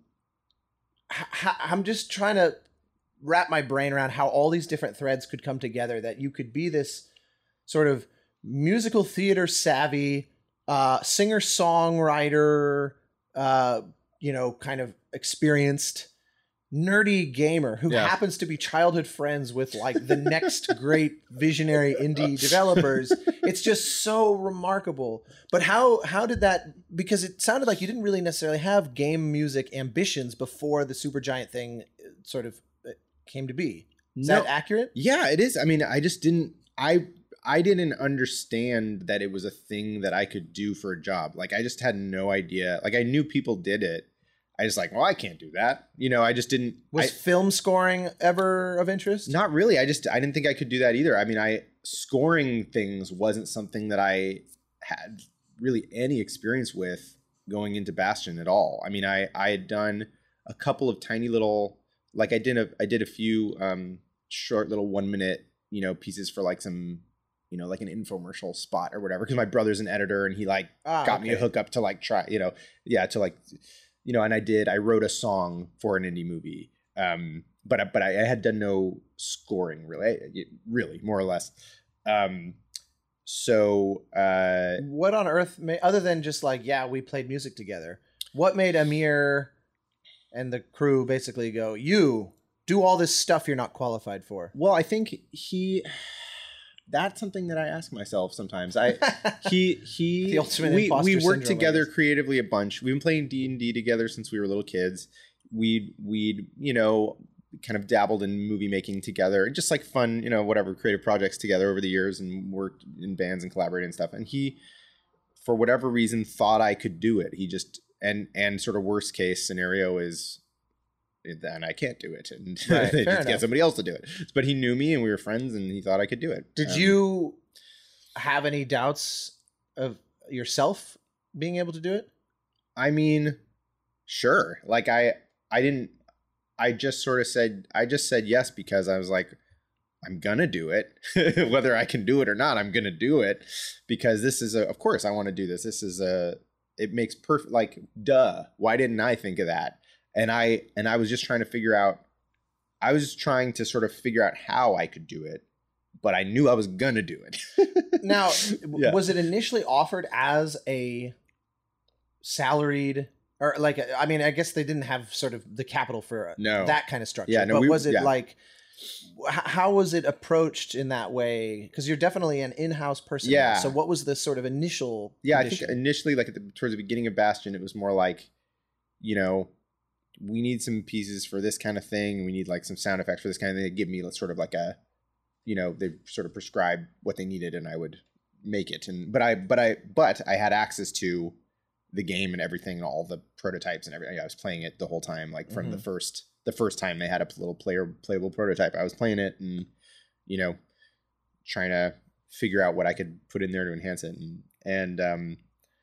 h- h- I'm just trying to wrap my brain around how all these different threads could come together that you could be this sort of musical theater savvy uh singer songwriter uh you know kind of experienced nerdy gamer who Yeah. happens to be childhood friends with like the next great visionary indie developers. It's just so remarkable. But how how did that because it sounded like you didn't really necessarily have game music ambitions before the Supergiant thing sort of came to be. Is No. that accurate? Yeah, it is. I mean, I just didn't. I I didn't understand that it was a thing that I could do for a job. Like I just had no idea. Like I knew people did it. I just like, well, I can't do that. You know, I just didn't. Was I, film scoring ever of interest? not really. I just I didn't think I could do that either. I mean, I scoring things wasn't something that I had really any experience with going into Bastion at all. I mean, I I had done a couple of tiny little like I did a I did a few um short little one minute, you know, pieces for like some, you know, like an infomercial spot or whatever because my brother's an editor and he like Ah, got me a okay. hookup to like try, you know, yeah, to like you know, and I did I wrote a song for an indie movie. Um but I- but I, I had done no scoring really, I- really more or less. Um so uh What on earth, ma- other than just like, yeah, we played music together, what made Amir and the crew basically go, you, do all this stuff you're not qualified for? Well, I think he. That's something that I ask myself sometimes. I he he. The ultimate we imposter we worked syndrome, I together guess. creatively a bunch. We've been playing D and D together since we were little kids. We'd we'd you know kind of dabbled in movie making together and just like fun you know whatever creative projects together over the years and worked in bands and collaborated and stuff. And he, for whatever reason, thought I could do it. He just and and sort of worst case scenario is. Then I can't do it, and Right, they fair just get enough. somebody else to do it. But he knew me, and we were friends, and he thought I could do it. Did Um, you have any doubts of yourself being able to do it? I mean, sure. Like I, I didn't. I just sort of said. I just said yes because I was like, I'm gonna do it, whether I can do it or not. I'm gonna do it because this is a. Of course, I want to do this. This is a. It makes perfect. Like, duh. Why didn't I think of that? And I and I was just trying to figure out. I was just trying to sort of figure out how I could do it, but I knew I was gonna do it. Now, Yeah. was it initially offered as a salaried, or like, I mean, I guess they didn't have sort of the capital for No. that kind of structure. Yeah, no, but we- was it yeah. like, h- how was it approached in that way? Because you're definitely an in-house person. now. Yeah. So what was the sort of initial? Yeah, I condition? think initially, like at the, towards the beginning of Bastion, it was more like, you know, we need some pieces for this kind of thing. We need like some sound effects for this kind of thing. They give me sort of like a, you know, they sort of prescribe what they needed, and I would make it. And but I but I but I had access to the game and everything, and all the prototypes and everything. I was playing it the whole time, like from the Mhm. first the first time they had a little player playable prototype. I was playing it, and you know, trying to figure out what I could put in there to enhance it, and and um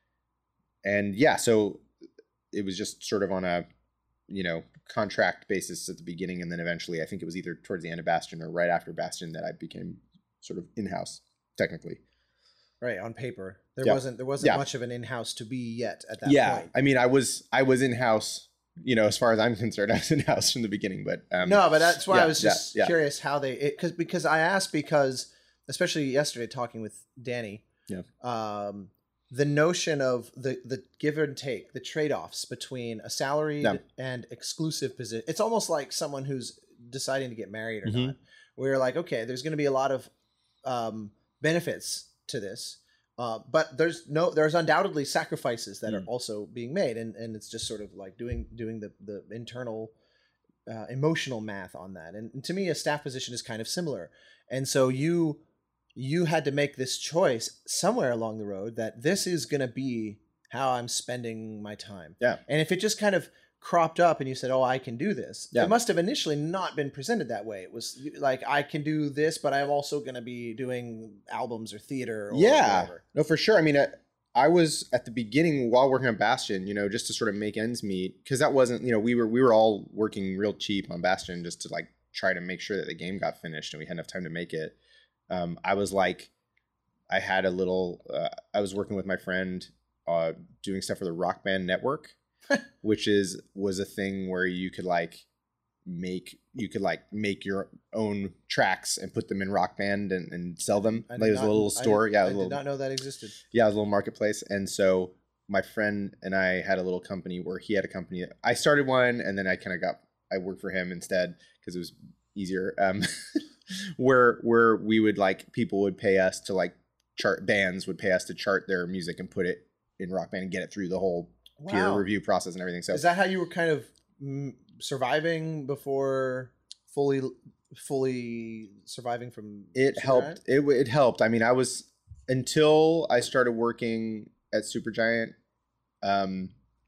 and yeah, so it was just sort of on a you know contract basis at the beginning, and then eventually I think it was either towards the end of Bastion or right after Bastion that I became sort of in-house technically. right on paper. There Yeah. wasn't there wasn't Yeah. much of an in-house to be yet at that Yeah, point. I mean, I was I was in-house, you know, as far as I'm concerned, I was in-house from the beginning, but um, No, but that's why yeah, I was yeah, just yeah. curious how they it, cause, because I asked because especially yesterday talking with Danny, Yeah. um, the notion of the the give and take, the trade offs between a salaried Yeah. and exclusive position. It's almost like someone who's deciding to get married or Mhm. not. Where you're like, okay, there's going to be a lot of um, benefits to this. Uh, but there's no, there's undoubtedly sacrifices that are Mm. also being made, and, and it's just sort of like doing doing the the internal uh, emotional math on that. And, and to me, a staff position is kind of similar. And so you you had to make this choice somewhere along the road that this is going to be how I'm spending my time. Yeah. And if it just kind of cropped up and you said, "Oh, I can do this," Yeah. it must have initially not been presented that way. It was like, I can do this, but I'm also going to be doing albums or theater or yeah, whatever. no, for sure. I mean, I, I was at the beginning while working on Bastion, you know, just to sort of make ends meet, because that wasn't, you know, we were we were all working real cheap on Bastion just to like try to make sure that the game got finished and we had enough time to make it. Um, I was like, I had a little, uh, I was working with my friend uh, doing stuff for the Rock Band Network, which is was a thing where you could like make you could like make your own tracks and put them in Rock Band and, and sell them. I Like did it was a not- little I store. did- yeah, it I was a did little, not know that existed. yeah, it was a little marketplace. And so my friend and I had a little company where he had a company. I started one, and then I kind of got I worked for him instead because it was easier. Um, where where we would like people would pay us to like chart bands would pay us to chart their music and put it in Rock Band and get it through the whole peer Wow. review process and everything. So Is that how you were kind of mm, surviving before fully fully surviving from it Supergiant? helped. It w- it helped. I mean, I was until I started working at Supergiant, um,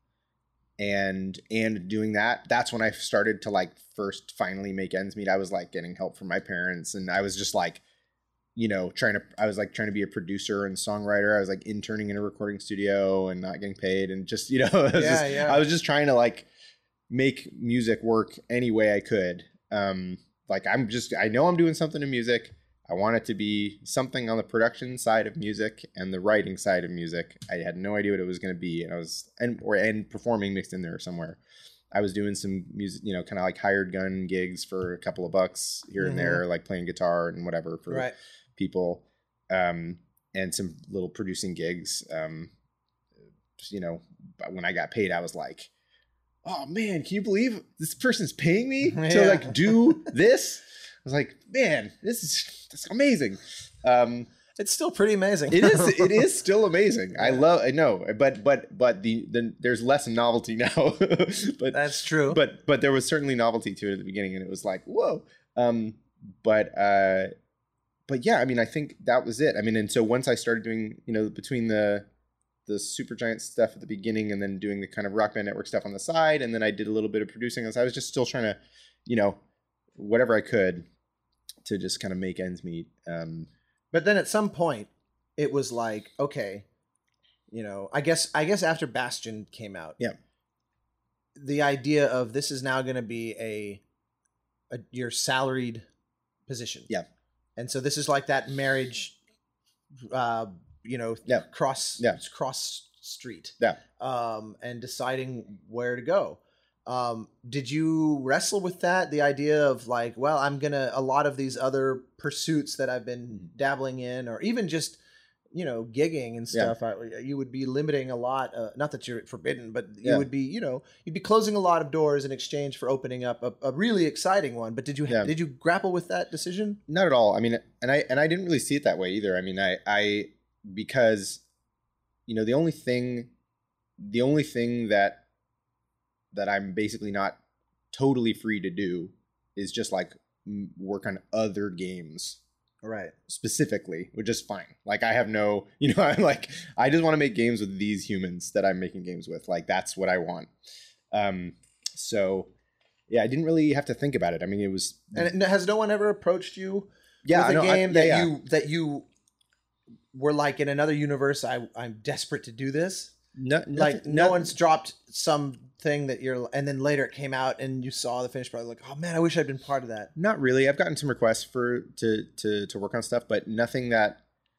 and and doing that. That's when I started to like first finally make ends meet. I was like getting help from my parents, and I was just like, you know, trying to. I was like trying to be a producer and songwriter. I was like interning in a recording studio and not getting paid, and just you know, I was, Yeah, just, yeah. I was just trying to like make music work any way I could. Um, like I'm just, I know I'm doing something in music. I want it to be something on the production side of music and the writing side of music. I had no idea what it was going to be, and I was and or and performing mixed in there somewhere. I was doing some music, you know, kind of like hired gun gigs for a couple of bucks here Mhm. and there, like playing guitar and whatever for Right. people, um, and some little producing gigs. Um, you know, but when I got paid, I was like, oh man, can you believe this person's paying me Yeah. to like do this? I was like, man, this is that's amazing. Um, It's still pretty amazing. it is it is still amazing. I love I know, but but but the, the there's less novelty now. but That's true. but but there was certainly novelty to it at the beginning, and it was like, whoa. Um, but uh, but yeah, I mean, I think that was it. I mean, and so once I started doing, you know, between the the Supergiant stuff at the beginning and then doing the kind of Rock Band Network stuff on the side, and then I did a little bit of producing. I was just still trying to, you know, whatever I could to just kind of make ends meet. Um, But then at some point, it was like, okay, you know, I guess I guess after Bastion came out, Yeah. the idea of this is now going to be a, a your salaried position, Yeah. and so this is like that marriage, uh, you know, Yeah. cross Yeah. cross street, Yeah. um, and deciding where to go. Um, did you wrestle with that? The idea of like, well, I'm gonna a lot of these other pursuits that I've been dabbling in, or even just, you know, gigging and Yeah. stuff. I, you would be limiting a lot. Uh, not that you're forbidden, but you Yeah. would be, you know, you'd be closing a lot of doors in exchange for opening up a, a really exciting one. But did you Yeah. did you grapple with that decision? Not at all. I mean, and I and I didn't really see it that way either. I mean, I I because you know the only thing the only thing that that I'm basically not totally free to do is just like m- work on other games Right. specifically, which is fine. Like I have no, you know, I'm like I just want to make games with these humans that I'm making games with. Like that's what I want. Um, so yeah, I didn't really have to think about it. I mean, it was And has no one ever approached you yeah, with a I know, I- game yeah, that yeah. you that you were like in another universe? I I'm desperate to do this. No, Like nothing- no no- one's dropped something that you're, and then later it came out and you saw the finished product. Like, oh man, I wish I'd been part of that. Not really. I've gotten some requests for to to to work on stuff, but nothing that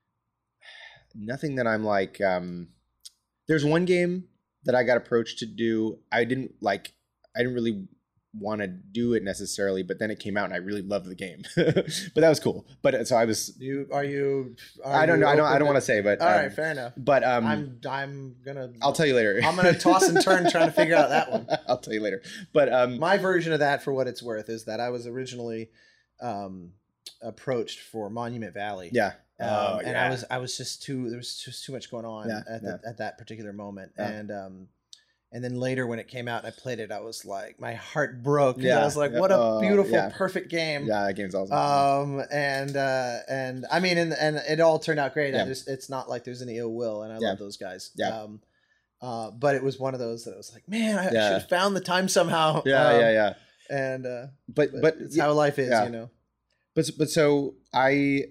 nothing that I'm like. Um, there's one game that I got approached to do. I didn't like. I didn't really want to do it necessarily, but then it came out and I really loved the game. But that was cool. But so I was. You are you? Are I don't you know. I don't. I open don't to- want to say, but All um, right, fair enough. But um, I'm I'm gonna. I'll tell you later. I'm gonna toss and turn trying to figure out that one. I'll tell you later. But um, My version of that, for what it's worth, is that I was originally um, approached for Monument Valley. yeah. Um, Oh, and yeah. I was I was just too there was just too much going on Yeah, at yeah. The, at that particular moment, Yeah. and um, and then later when it came out and I played it, I was like my heart broke. Yeah, Yeah, I was like, yeah. what a Oh, beautiful, yeah. perfect game. Yeah, that game's awesome. Um, and uh, and I mean, and and it all turned out great. Yeah. I just, it's not like there's any ill will, and I Yeah. love those guys. Yeah. Um, uh, but it was one of those that I was like, man, I, I Yeah. should have found the time somehow. yeah, Um, yeah, yeah. And uh, But but, but it's how life is, yeah. you know. But but so I,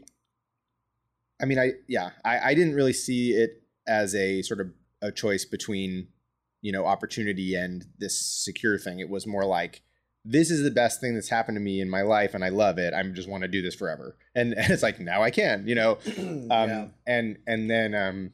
I mean I yeah I I didn't really see it as a sort of a choice between, you know, opportunity and this secure thing. It was more like, this is the best thing that's happened to me in my life and I love it. I just want to do this forever. And, and it's like, now I can, you know. Um, Yeah. and and then um,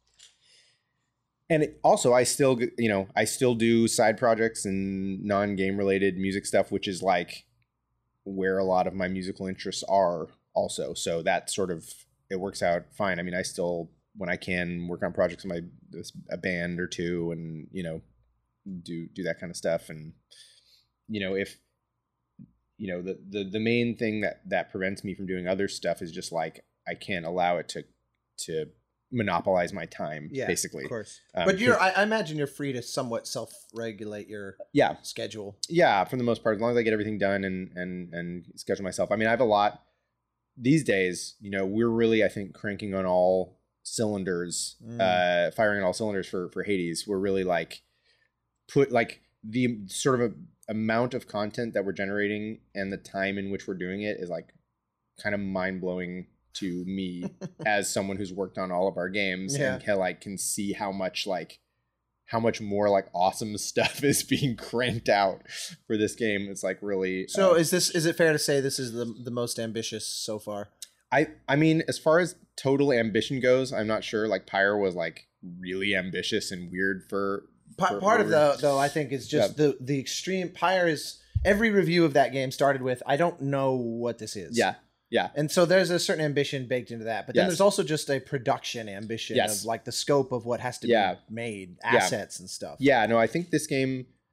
and it, also I still you know I still do side projects and non-game related music stuff, which is like where a lot of my musical interests are also. So that sort of, it works out fine. I mean, I still, when I can, work on projects in my a band or two, and you know, do do that kind of stuff. And you know, if you know the the the main thing that that prevents me from doing other stuff is just like I can't allow it to to monopolize my time, Yeah, basically. Of course. Um, but you're, I, I imagine you're free to somewhat self-regulate your Yeah, schedule. yeah, for the most part, as long as I get everything done and and and schedule myself. I mean, I have a lot these days. You know, we're really, I think, cranking on all cylinders, Mm. uh, firing on all cylinders for for Hades. We're really like put like the sort of a, amount of content that we're generating and the time in which we're doing it is like kind of mind blowing to me as someone who's worked on all of our games Yeah. and can like can see how much like how much more like awesome stuff is being cranked out for this game. It's like really So uh, is this, is it fair to say this is the the most ambitious so far? I I mean, as far as total ambition goes, I'm not sure. Like Pyre was like really ambitious and weird for, Pa- for part of for- the though I think is just the the extreme. Pyre is, every review of that game started with, I don't know what this is. yeah yeah And so there's a certain ambition baked into that. But then Yes. there's also just a production ambition Yes. of like the scope of what has to Yeah. be made, Yeah. assets and stuff. yeah no I think this game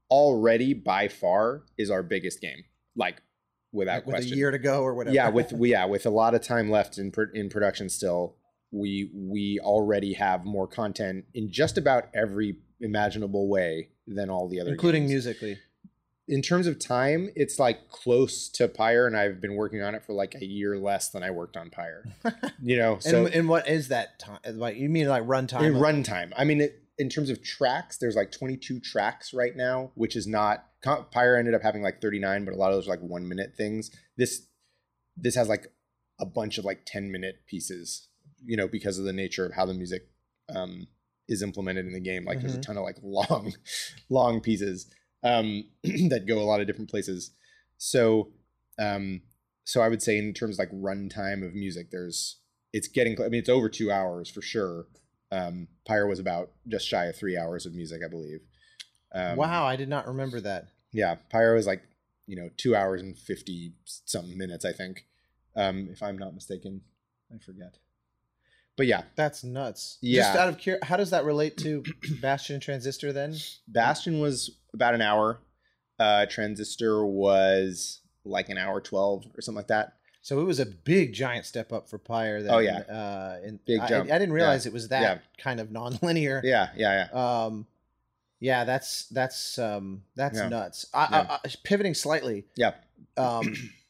already by far is our biggest game, like without with question. a year to go or whatever. Yeah, with yeah, with a lot of time left in pr- in production still, we we already have more content in just about every imaginable way than all the other including games. musically. In terms of time, it's like close to Pyre, and I've been working on it for like a year less than I worked on Pyre. You know, so and, and what is that time? Like you mean like runtime? in runtime, I mean, it, in terms of tracks, there's like twenty-two tracks right now, which is not. Pyre ended up having like thirty-nine, but a lot of those are like one minute things. This this has like a bunch of like ten minute pieces, you know, because of the nature of how the music um, is implemented in the game. Like mm-hmm. there's a ton of like long, long pieces. Um, that go a lot of different places. So, um, so I would say in terms of like runtime of music, there's, it's getting, I mean, it's over two hours for sure. Um, Pyre was about just shy of three hours of music, I believe. Um, wow. I did not remember that. Yeah. Pyre was like, you know, two hours and fifty something minutes, I think. Um, if I'm not mistaken, I forget. But yeah, that's nuts. Yeah. Just out of cur- how does that relate to Bastion and Transistor then? Bastion was about an hour. Uh, Transistor was like an hour twelve or something like that. So it was a big giant step up for Pyre. Then, oh yeah, uh, and big I, jump. I didn't realize yeah. it was that yeah. kind of non-linear. Yeah, yeah, yeah. Um, yeah, that's that's um, that's yeah. nuts. I, yeah. I, I, pivoting slightly. Yeah. Um,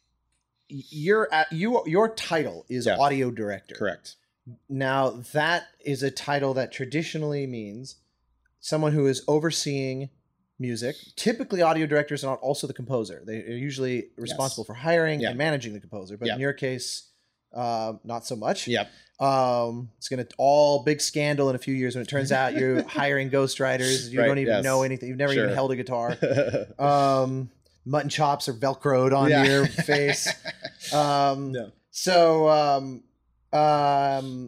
you're at you. Your title is yeah. audio director. Correct. Now, that is a title that traditionally means someone who is overseeing music. Typically, audio directors are not also the composer. They are usually responsible yes. for hiring yeah. and managing the composer. But yeah. in your case, uh, not so much. Yep. Um, it's going to all big scandal in a few years when it turns out you're hiring ghostwriters. You right. don't even yes. know anything. You've never sure. even held a guitar. um, mutton chops are Velcroed on yeah. your face. Um, no. So... Um, Um,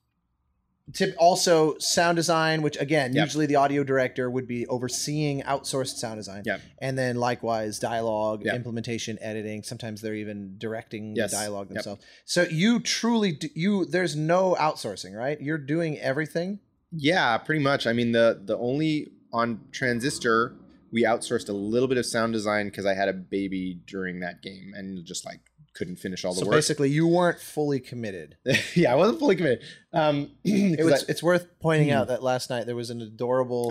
tip also sound design, which again, yep. usually the audio director would be overseeing outsourced sound design. Yep. And then likewise dialogue, yep. implementation, editing. Sometimes they're even directing yes. the dialogue themselves. Yep. So you truly do, you, there's no outsourcing, right? You're doing everything. Yeah, pretty much. I mean, the, the only on Transistor, we outsourced a little bit of sound design because I had a baby during that game and just like, couldn't finish all the so work. So basically you weren't fully committed. yeah, I wasn't fully committed. Um, it was, I, it's worth pointing out that last night there was an adorable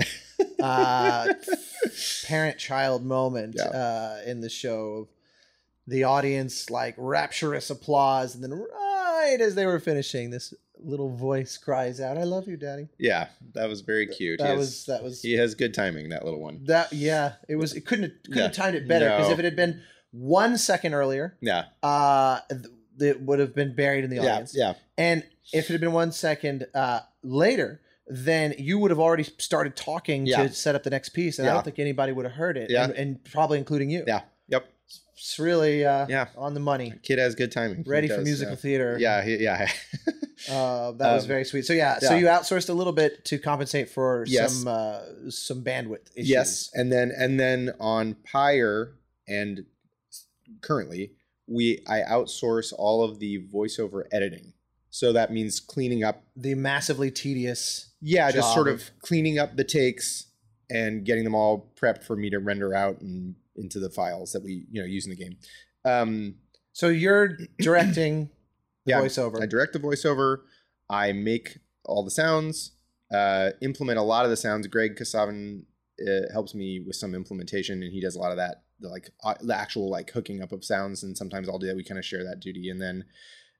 uh, parent-child moment yeah. uh, in the show. Of the audience, like rapturous applause. And then right as they were finishing, this little voice cries out, "I love you, Daddy." Yeah, that was very cute. That he was, has, that was, he has good timing, that little one. That, yeah, it was, it couldn't have, couldn't yeah. have timed it better because no. if it had been one second earlier, yeah, uh, it would have been buried in the audience. Yeah, yeah. And if it had been one second uh, later, then you would have already started talking yeah. to set up the next piece, and yeah. I don't think anybody would have heard it. Yeah. and, and probably including you. Yeah. Yep. It's really uh, yeah. on the money. Kid has good timing. Ready does, for musical yeah. theater. Yeah, he, yeah. uh, that um, was very sweet. So yeah, yeah, so you outsourced a little bit to compensate for yes. some uh, some bandwidth issues. Yes, and then and then on Pyre and currently we I outsource all of the voiceover editing. So that means cleaning up the massively tedious. Yeah, just sort of, of cleaning up the takes and getting them all prepped for me to render out and into the files that we, you know, use in the game. Um, so you're directing the yeah, voiceover. I direct the voiceover. I make all the sounds, uh, implement a lot of the sounds. Greg Kasavin uh, helps me with some implementation, and he does a lot of that, the like uh, the actual like hooking up of sounds. And sometimes I'll do that. We kind of share that duty. And then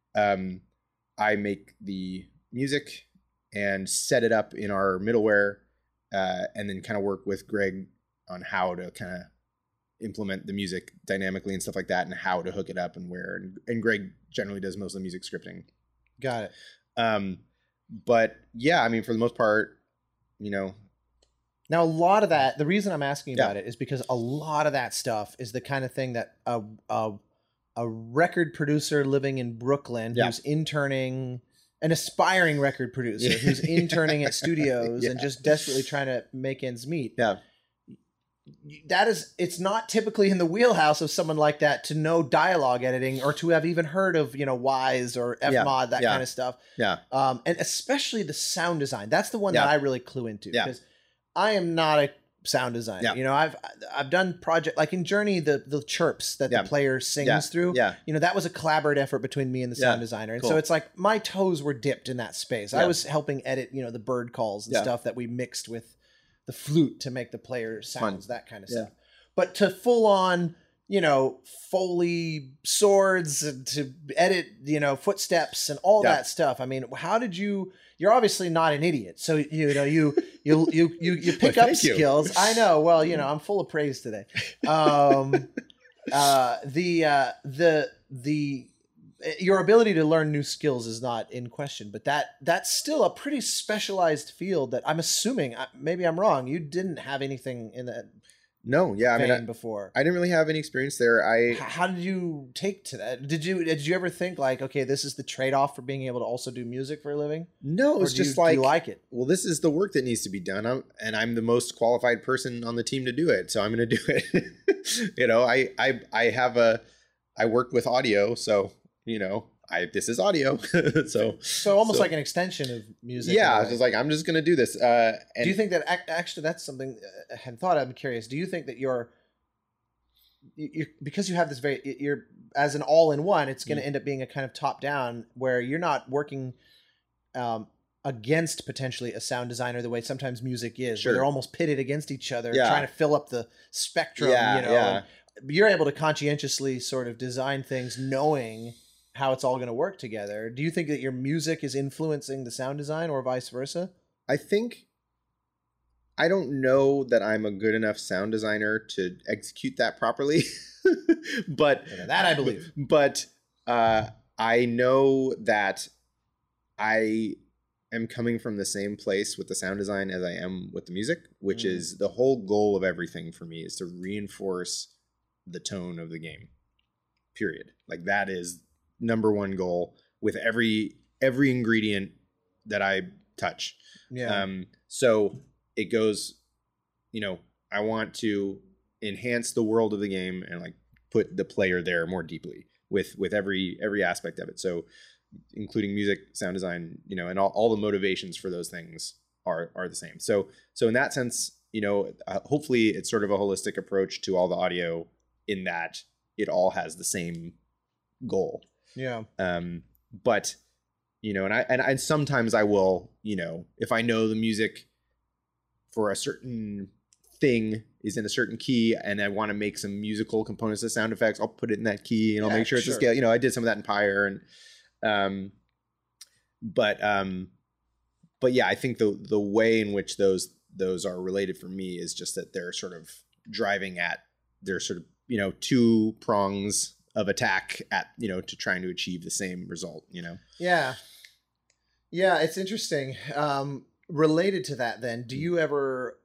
um, I make the music and set it up in our middleware, uh, and then kind of work with Greg on how to kind of implement the music dynamically and stuff like that, and how to hook it up and where. And, and Greg generally does most of the music scripting. Got it. Um, but yeah, I mean, for the most part, you know. Now, a lot of that, the reason I'm asking yeah. about it is because a lot of that stuff is the kind of thing that a a, a record producer living in Brooklyn yeah. who's interning, an aspiring record producer who's interning at studios yeah. and just desperately trying to make ends meet. Yeah. That is, it's not typically in the wheelhouse of someone like that to know dialogue editing or to have even heard of, you know, Wise or F mod, yeah. that yeah. kind of stuff. Yeah. Um, and especially the sound design. That's the one yeah. that I really clue into yeah. because I am not a sound designer. Yeah. You know, I've I've done project like in Journey, the the chirps that Yeah. the player sings Yeah. through. Yeah. You know, that was a collaborative effort between me and the Yeah. sound designer. And Cool. so it's like my toes were dipped in that space. I Yeah. was helping edit, you know, the bird calls and Yeah. stuff that we mixed with the flute to make the player sounds, Fun. that kind of Yeah. stuff. But to full on, you know, Foley swords and to edit, you know, footsteps and all Yeah. that stuff. I mean, how did you? You're obviously not an idiot, so you know you you you you, you pick Well, up thank you. skills. I know. Well, you know, I'm full of praise today. Um, uh, the uh, the the your ability to learn new skills is not in question, but that that's still a pretty specialized field that I'm assuming. Maybe I'm wrong. You didn't have anything in that No, yeah, I vein mean, I, before. I didn't really have any experience there. I H- How did you take to that? Did you did you ever think like, okay, this is the trade off for being able to also do music for a living? no, it Or was do you- just do like, you like it? well, this is the work that needs to be done, I'm, and I'm the most qualified person on the team to do it, so I'm going to do it. you know, I I I have a I work with audio, so you know, I this is audio, so So almost so- like an extension of music. yeah, in a I was way. just like, I'm just going to do this. Uh, and Do you think that ac- actually that's something uh, I hadn't thought? I'm curious. Do you think that you're you because you have this very you're as an all-in-one, it's Mm. going to end up being a kind of top-down where you're not working um, against potentially a sound designer the way sometimes music is, Sure. where they're almost pitted against each other, Yeah. trying to fill up the spectrum. Yeah, you know, yeah. and you're able to conscientiously sort of design things, knowing how it's all going to work together. Do you think that your music is influencing the sound design, or vice versa? I think I don't know that I'm a good enough sound designer to execute that properly, but Yeah, that I believe. But uh, I know that I am coming from the same place with the sound design as I am with the music, which Mm. is the whole goal of everything for me is to reinforce the tone of the game. Period. Like that is number one goal with every every ingredient that I touch. Yeah. Um, so it goes, you know, I want to enhance the world of the game and like put the player there more deeply with with every every aspect of it. So including music, sound design, you know, and all, all the motivations for those things are are the same. So so in that sense, you know, uh, hopefully it's sort of a holistic approach to all the audio in that it all has the same goal. yeah. Um, but you know, and I and, and sometimes I will, you know, if I know the music for a certain thing is in a certain key and I want to make some musical components of sound effects, I'll put it in that key and I'll Yeah, make sure it's sure. a scale. You know, I did some of that in Pyre and um but um but yeah, I think the the way in which those those are related for me is just that they're sort of driving at they're sort of, you know, two prongs of attack at, you know, to trying to achieve the same result, you know. Yeah. Yeah, it's interesting. Um, related to that then, do you ever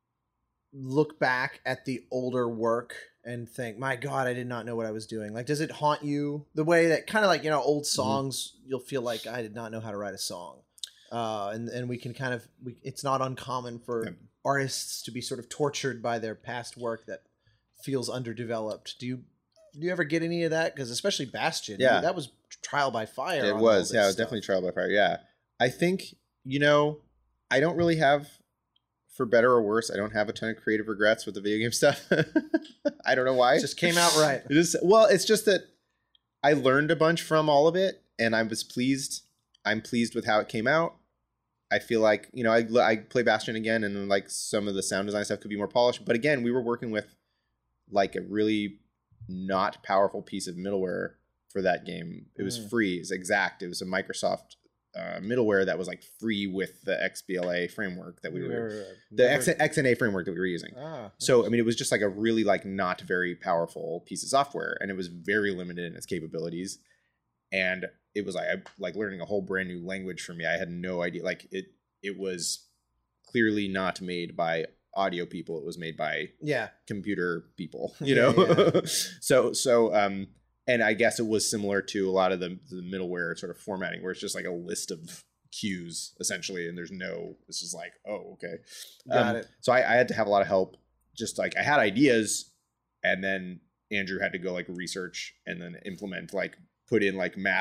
look back at the older work and think, my God, I did not know what I was doing? Like, does it haunt you the way that kind of like, you know, old songs, you'll feel like I did not know how to write a song. Uh, and, and we can kind of, we, it's not uncommon for Yeah. artists to be sort of tortured by their past work that feels underdeveloped. Do you, do you ever get any of that? Because especially Bastion, Yeah. that was trial by fire. It on all was, this yeah, it was stuff. definitely trial by fire. Yeah. I think, you know, I don't really have, for better or worse, I don't have a ton of creative regrets with the video game stuff. I don't know why. It just came out right. It is, well, it's just that I learned a bunch from all of it and I was pleased. I'm pleased with how it came out. I feel like, you know, I, I play Bastion again and like some of the sound design stuff could be more polished. But again, we were working with like a really not powerful piece of middleware for that game. It was Mm. free. It's exact. It was a Microsoft uh, middleware that was like free with the X B L A framework that we were, the X, X N A framework that we were using. Ah, So, I mean, it was just like a really like not very powerful piece of software and it was very limited in its capabilities. And it was like, I, like learning a whole brand new language for me. I had no idea. Like it, it was clearly not made by audio people. It was made by yeah. computer people, you Yeah, know? so, so, um, and I guess it was similar to a lot of the, the middleware sort of formatting where it's just like a list of cues essentially. And there's no, it's just like, oh, okay. Got Um, it. So I, I had to have a lot of help. Just like I had ideas and then Andrew had to go like research and then implement, like put in like math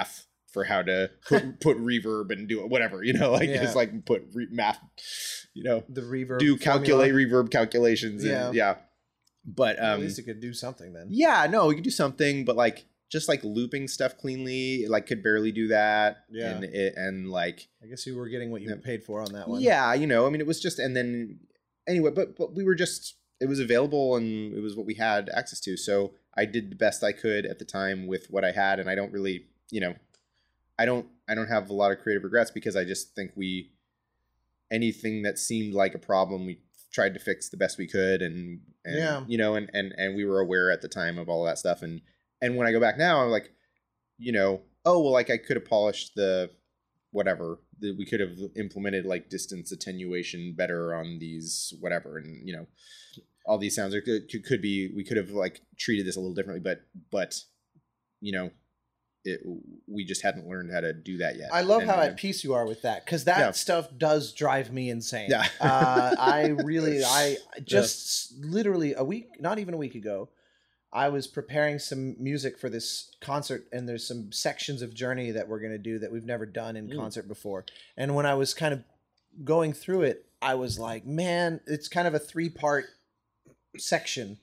for how to put, put reverb and do it, whatever, you know, like Yeah. just like put re- math, you know, The reverb do calculate formula. reverb calculations. And, Yeah. yeah. But, At um, least it could do something then. yeah, no, we could do something, but like, just like looping stuff cleanly, like could barely do that. Yeah. And it, and like, I guess you were getting what you Yeah. paid for on that one. yeah, you know, I mean, it was just, and then anyway, but, but we were just, it was available and it was what we had access to. So I did the best I could at the time with what I had. And I don't really, you know, I don't, I don't have a lot of creative regrets because I just think we, anything that seemed like a problem, we tried to fix the best we could. And, and Yeah. you know, and, and, and we were aware at the time of all that stuff. And, and when I go back now, I'm like, you know, oh, well, like I could have polished the, whatever, the, we could have implemented like distance attenuation better on these, whatever. And, you know, all these sounds are could, could be, we could have like treated this a little differently, but, but, you know, it, we just hadn't learned how to do that yet. I love And, how uh, at peace you are with that, because that Yeah. stuff does drive me insane. Yeah. uh, I really, I just literally a week, not even a week ago, I was preparing some music for this concert, and there's some sections of Journey that we're going to do that we've never done in Mm. concert before. And when I was kind of going through it, I was like, man, it's kind of a three part section.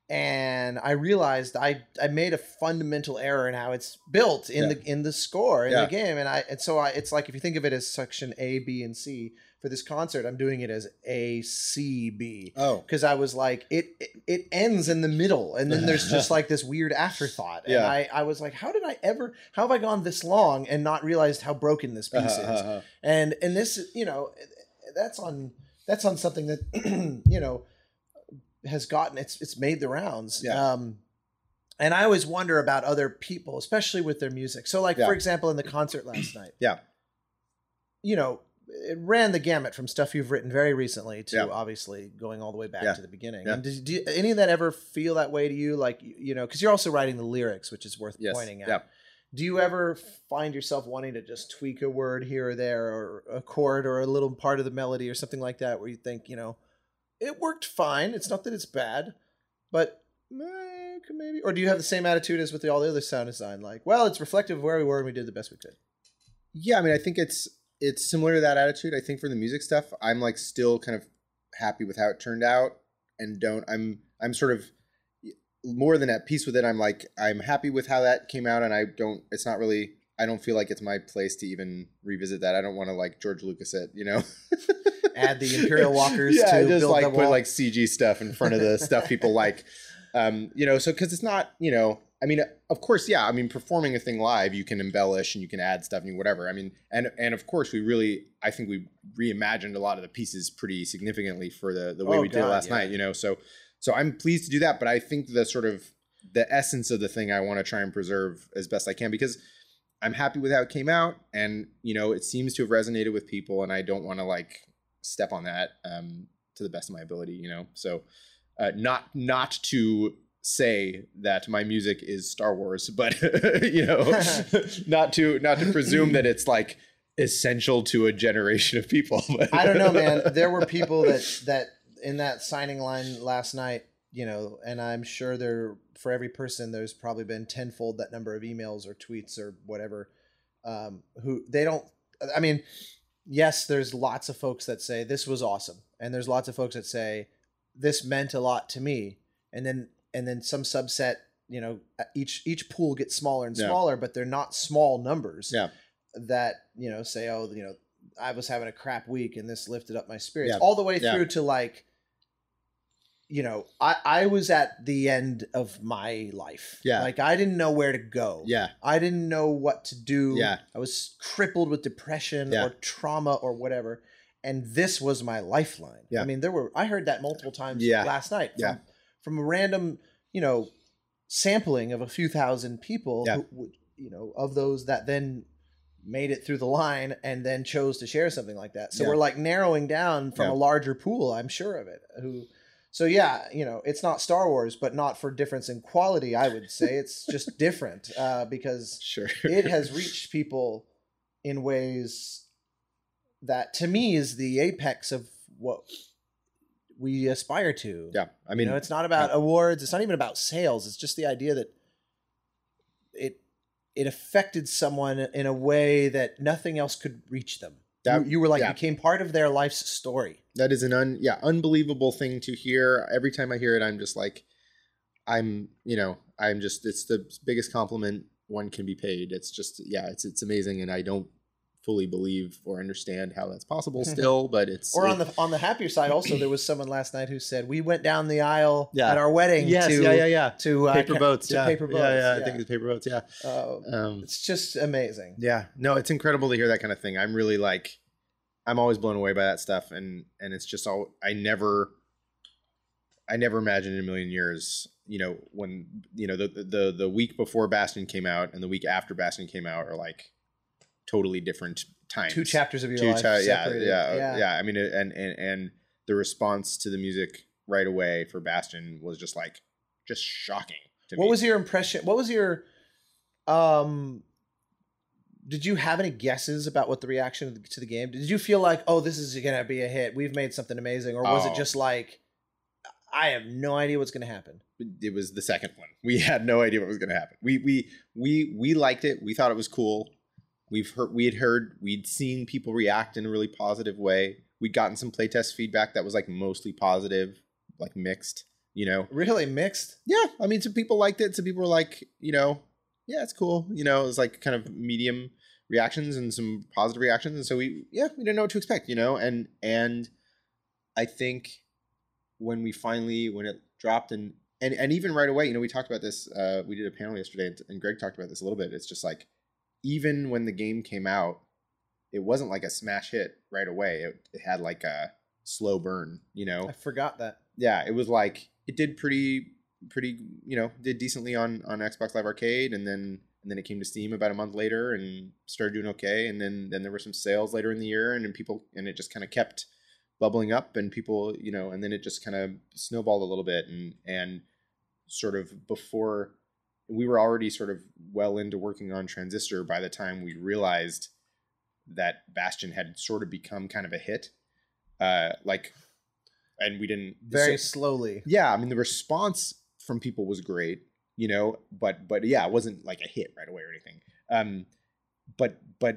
And I realized I, I made a fundamental error in how it's built in Yeah. the in the score in Yeah. the game, and I and so I it's like if you think of it as section A, B, and C for this concert, I'm doing it as A, C, B. Oh, Because I was like, it, it it ends in the middle, and then there's just like this weird afterthought. And Yeah. I, I was like, how did I ever, how have I gone this long and not realized how broken this piece uh-huh, is? uh-huh. And and this, you know, that's on that's on something that you know has gotten it's it's made the rounds. Yeah. Um, and I always wonder about other people, especially with their music. So, like Yeah. for example, in the concert last night, Yeah. you know, it ran the gamut from stuff you've written very recently to Yeah. obviously going all the way back Yeah. to the beginning. Yeah. And did, do any of that ever feel that way to you? Like, you know, because you're also writing the lyrics, which is worth Yes. pointing out. Yeah. Do you ever find yourself wanting to just tweak a word here or there, or a chord or a little part of the melody or something like that, where you think, you know, it worked fine. It's not that it's bad, but eh, could maybe, or do you have the same attitude as with the, all the other sound design? Like, well, it's reflective of where we were and we did the best we could. Yeah, I mean, I think it's it's similar to that attitude. I think for the music stuff, I'm like still kind of happy with how it turned out, and don't I'm I'm sort of more than at peace with it. I'm like I'm happy with how that came out, and I don't. It's not really. I don't feel like it's my place to even revisit that. I don't want to like George Lucas it, you know. Add the Imperial Walkers yeah, to just build like the put wall. like C G stuff in front of the stuff people like. Um, you know, so because it's not, you know, I mean, of course, yeah. I mean, performing a thing live, you can embellish and you can add stuff and whatever. I mean, and and of course, we really, I think we reimagined a lot of the pieces pretty significantly for the the way Oh, we did it God, last yeah. night. You know, so so I'm pleased to do that. But I think the sort of the essence of the thing I want to try and preserve as best I can, because I'm happy with how it came out, and you know, it seems to have resonated with people, and I don't want to like step on that um, to the best of my ability. You know, so. Uh, not not to say that my music is Star Wars, but you know, not to not to presume that it's like essential to a generation of people. But I don't know, man. There were people that that in that signing line last night, you know, and I'm sure there for every person there's probably been tenfold that number of emails or tweets or whatever. Um, who they don't. I mean, yes, there's lots of folks that say this was awesome, and there's lots of folks that say this meant a lot to me, and then and then some subset, you know, each each pool gets smaller and Yeah. smaller, but they're not small numbers. Yeah. That, you know, say, oh, you know, I was having a crap week and this lifted up my spirits, Yeah. all the way Yeah. through to like, you know, I I was at the end of my life. Yeah. Like I didn't know where to go. yeah, I didn't know what to do. Yeah. I was crippled with depression Yeah. or trauma or whatever. And this was my lifeline. Yeah. I mean, there were, I heard that multiple times Yeah. last night from, Yeah. from a random, you know, sampling of a few thousand people, Yeah. who, would- you know, of those that then made it through the line and then chose to share something like that. So Yeah. we're like narrowing down from Yeah. a larger pool, I'm sure of it, who, so yeah, you know, it's not Star Wars, but not for difference in quality, I would say. It's just different uh, because sure. it has reached people in ways that to me is the apex of what we aspire to. Yeah, I mean, You know, it's not about awards. It's not even about sales. It's just the idea that it it affected someone in a way that nothing else could reach them. That, you, you were like yeah. became part of their life's story. That is an un yeah unbelievable thing to hear. Every time I hear it, I'm just like, I'm you know I'm just it's the biggest compliment one can be paid. It's just yeah it's it's amazing, and I don't fully believe or understand how that's possible still, but it's or it, on the on the happier side also there was someone last night who said we went down the aisle yeah. at our wedding yes, to yeah yeah yeah to uh, paper boats to yeah. paper boats yeah, yeah yeah I think it's paper boats yeah uh, um, it's just amazing. Yeah, no, it's incredible to hear that kind of thing. I'm really like I'm always blown away by that stuff, and and it's just all I never I never imagined in a million years, you know, when you know the the the week before Bastion came out and the week after Bastion came out are like totally different times. Two chapters of your Two life cha- yeah, separated. yeah, yeah, yeah. I mean, and and and the response to the music right away for Bastion was just like just shocking to What me. was your impression? What was your um? Did you have any guesses about what the reaction to the game? Did you feel like, oh, this is gonna be a hit? We've made something amazing, or was Oh. it just like, I have no idea what's gonna happen? It was the second one. We had no idea what was going to happen. We we we we liked it. We thought it was cool. We've heard we had heard we'd seen people react in a really positive way. We'd gotten some playtest feedback that was like mostly positive, like mixed, you know. Really mixed. Yeah, I mean, some people liked it. Some people were like, you know, yeah, it's cool. You know, it was like kind of medium reactions and some positive reactions. And so we, yeah, we didn't know what to expect, you know. And and I think when we finally when it dropped and and and even right away, you know, we talked about this. Uh, we did a panel yesterday, and Greg talked about this a little bit. It's just like even when the game came out, it wasn't like a smash hit right away. It, it had like a slow burn, you know. I forgot that. Yeah, it was like it did pretty pretty you know did decently on on Xbox Live Arcade, and then and then it came to Steam about a month later and started doing okay, and then then there were some sales later in the year, and then people and it just kind of kept bubbling up, and people you know and then it just kind of snowballed a little bit, and and sort of before we were already sort of well into working on Transistor by the time we realized that Bastion had sort of become kind of a hit, uh like and we didn't Very so, slowly. yeah, I mean the response from people was great, you know, but but yeah, it wasn't like a hit right away or anything. Um, but but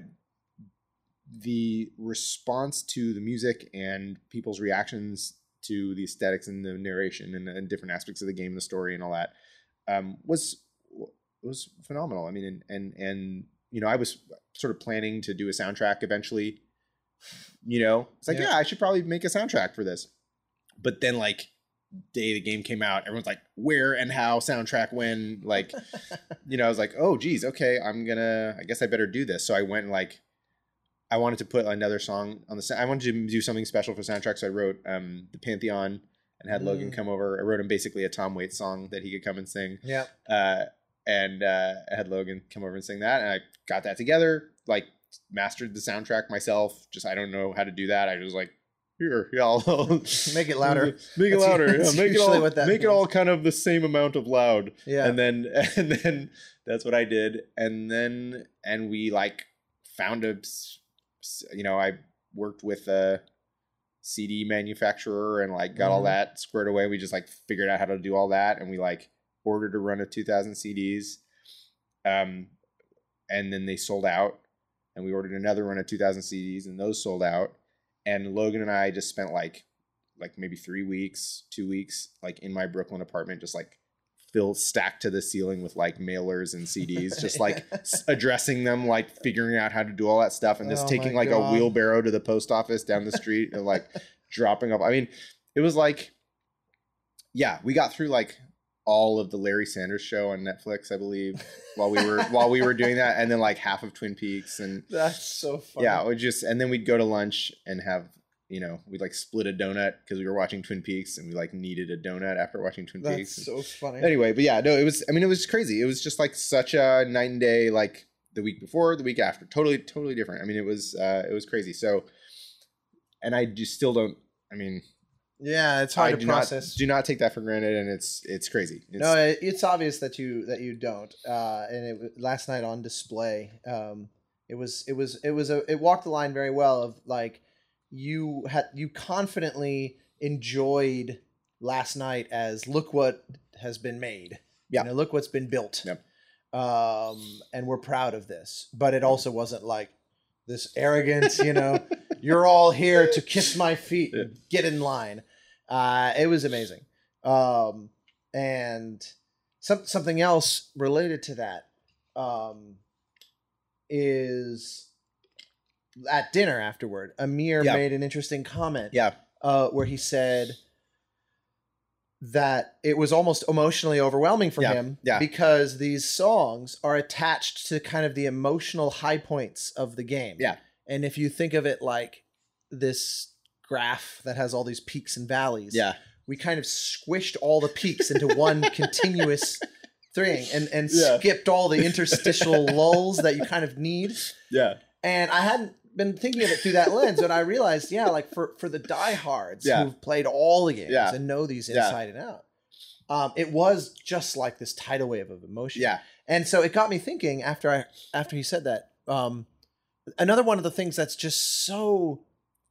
the response to the music and people's reactions to the aesthetics and the narration and, and different aspects of the game, the story, and all that um, was was phenomenal. I mean, and and and you know, I was sort of planning to do a soundtrack eventually. You know, it's like, yeah. yeah, I should probably make a soundtrack for this. But then, like, day the game came out, everyone's like, where and how soundtrack when? Like, you know, I was like, oh, geez, okay, I'm gonna, I guess I better do this. So I went and, like, I wanted to put another song on the, I wanted to do something special for soundtrack. So I wrote um, The Pantheon and had mm. Logan come over. I wrote him basically a Tom Waits song that he could come and sing. Yeah. Uh, and uh, I had Logan come over and sing that. And I got that together, like, mastered the soundtrack myself. Just, I don't know how to do that. I was like, here, yeah, I'll make it louder. Make it that's, louder. that's yeah, make it all. Make means. it all kind of the same amount of loud. Yeah. And then, and then that's what I did. And then, and we like found a, you know, I worked with a C D manufacturer and like got mm. all that squared away. We just like figured out how to do all that, and we like ordered a run of two thousand C Ds. Um, and then they sold out, and we ordered another run of two thousand C Ds, and those sold out. And Logan and I just spent like, like maybe three weeks, two weeks, like in my Brooklyn apartment, just like filled stacked to the ceiling with like mailers and C Ds, just like addressing them, like figuring out how to do all that stuff, and just oh taking like God. a wheelbarrow to the post office down the street and like dropping off. I mean, it was like, yeah, we got through like all of the Larry Sanders Show on Netflix, I believe, while we were while we were doing that, and then like half of Twin Peaks, and that's so funny. Yeah, we just and then we'd go to lunch and have, you know, we'd like split a donut because we were watching Twin Peaks, and we like needed a donut after watching Twin that's Peaks. That's so funny. Anyway, but yeah, no, it was. I mean, it was crazy. It was just like such a night and day. Like the week before, the week after, totally, totally different. I mean, it was uh, it was crazy. So, and I just still don't. I mean. Yeah, it's hard I to do process. Not, do not take that for granted, and it's it's crazy. It's, no, it, it's obvious that you that you don't. Uh, and it, last night on display, um, it was it was it was a it walked the line very well of like you had you confidently enjoyed last night as look what has been made. Yeah, you know, look what's been built. Yep. um, and we're proud of this. But it also wasn't like this arrogance, you know, you're all here to kiss my feet, and get in line. Uh, it was amazing. Um, and some, something else related to that um, is at dinner afterward, Amir Yeah. made an interesting comment Yeah. uh, where he said that it was almost emotionally overwhelming for Yeah, him yeah. because these songs are attached to kind of the emotional high points of the game. Yeah. And if you think of it like this graph that has all these peaks and valleys, Yeah. we kind of squished all the peaks into one continuous thing and, and Yeah. skipped all the interstitial lulls that you kind of need. Yeah. And I hadn't been thinking of it through that lens, and I realized, yeah, like for, for the diehards Yeah. who've played all the games Yeah. and know these Yeah. inside and out, um, it was just like this tidal wave of emotion. Yeah. And so it got me thinking after I after he said that. Um, another one of the things that's just so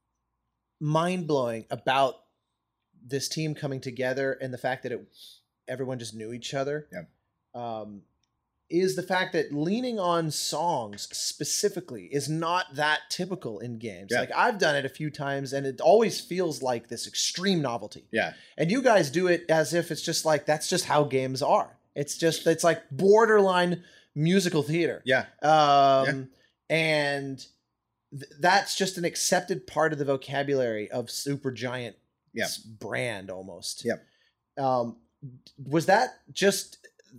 mind blowing about this team coming together and the fact that it everyone just knew each other. Yeah. Um, is the fact that leaning on songs specifically is not that typical in games. Yeah. Like I've done it a few times and it always feels like this extreme novelty. Yeah. And you guys do it as if it's just like, that's just how games are. It's just, it's like borderline musical theater. Yeah. Um, yeah. And th- that's just an accepted part of the vocabulary of Supergiant's Yeah. brand almost. Yep. Um, was that just,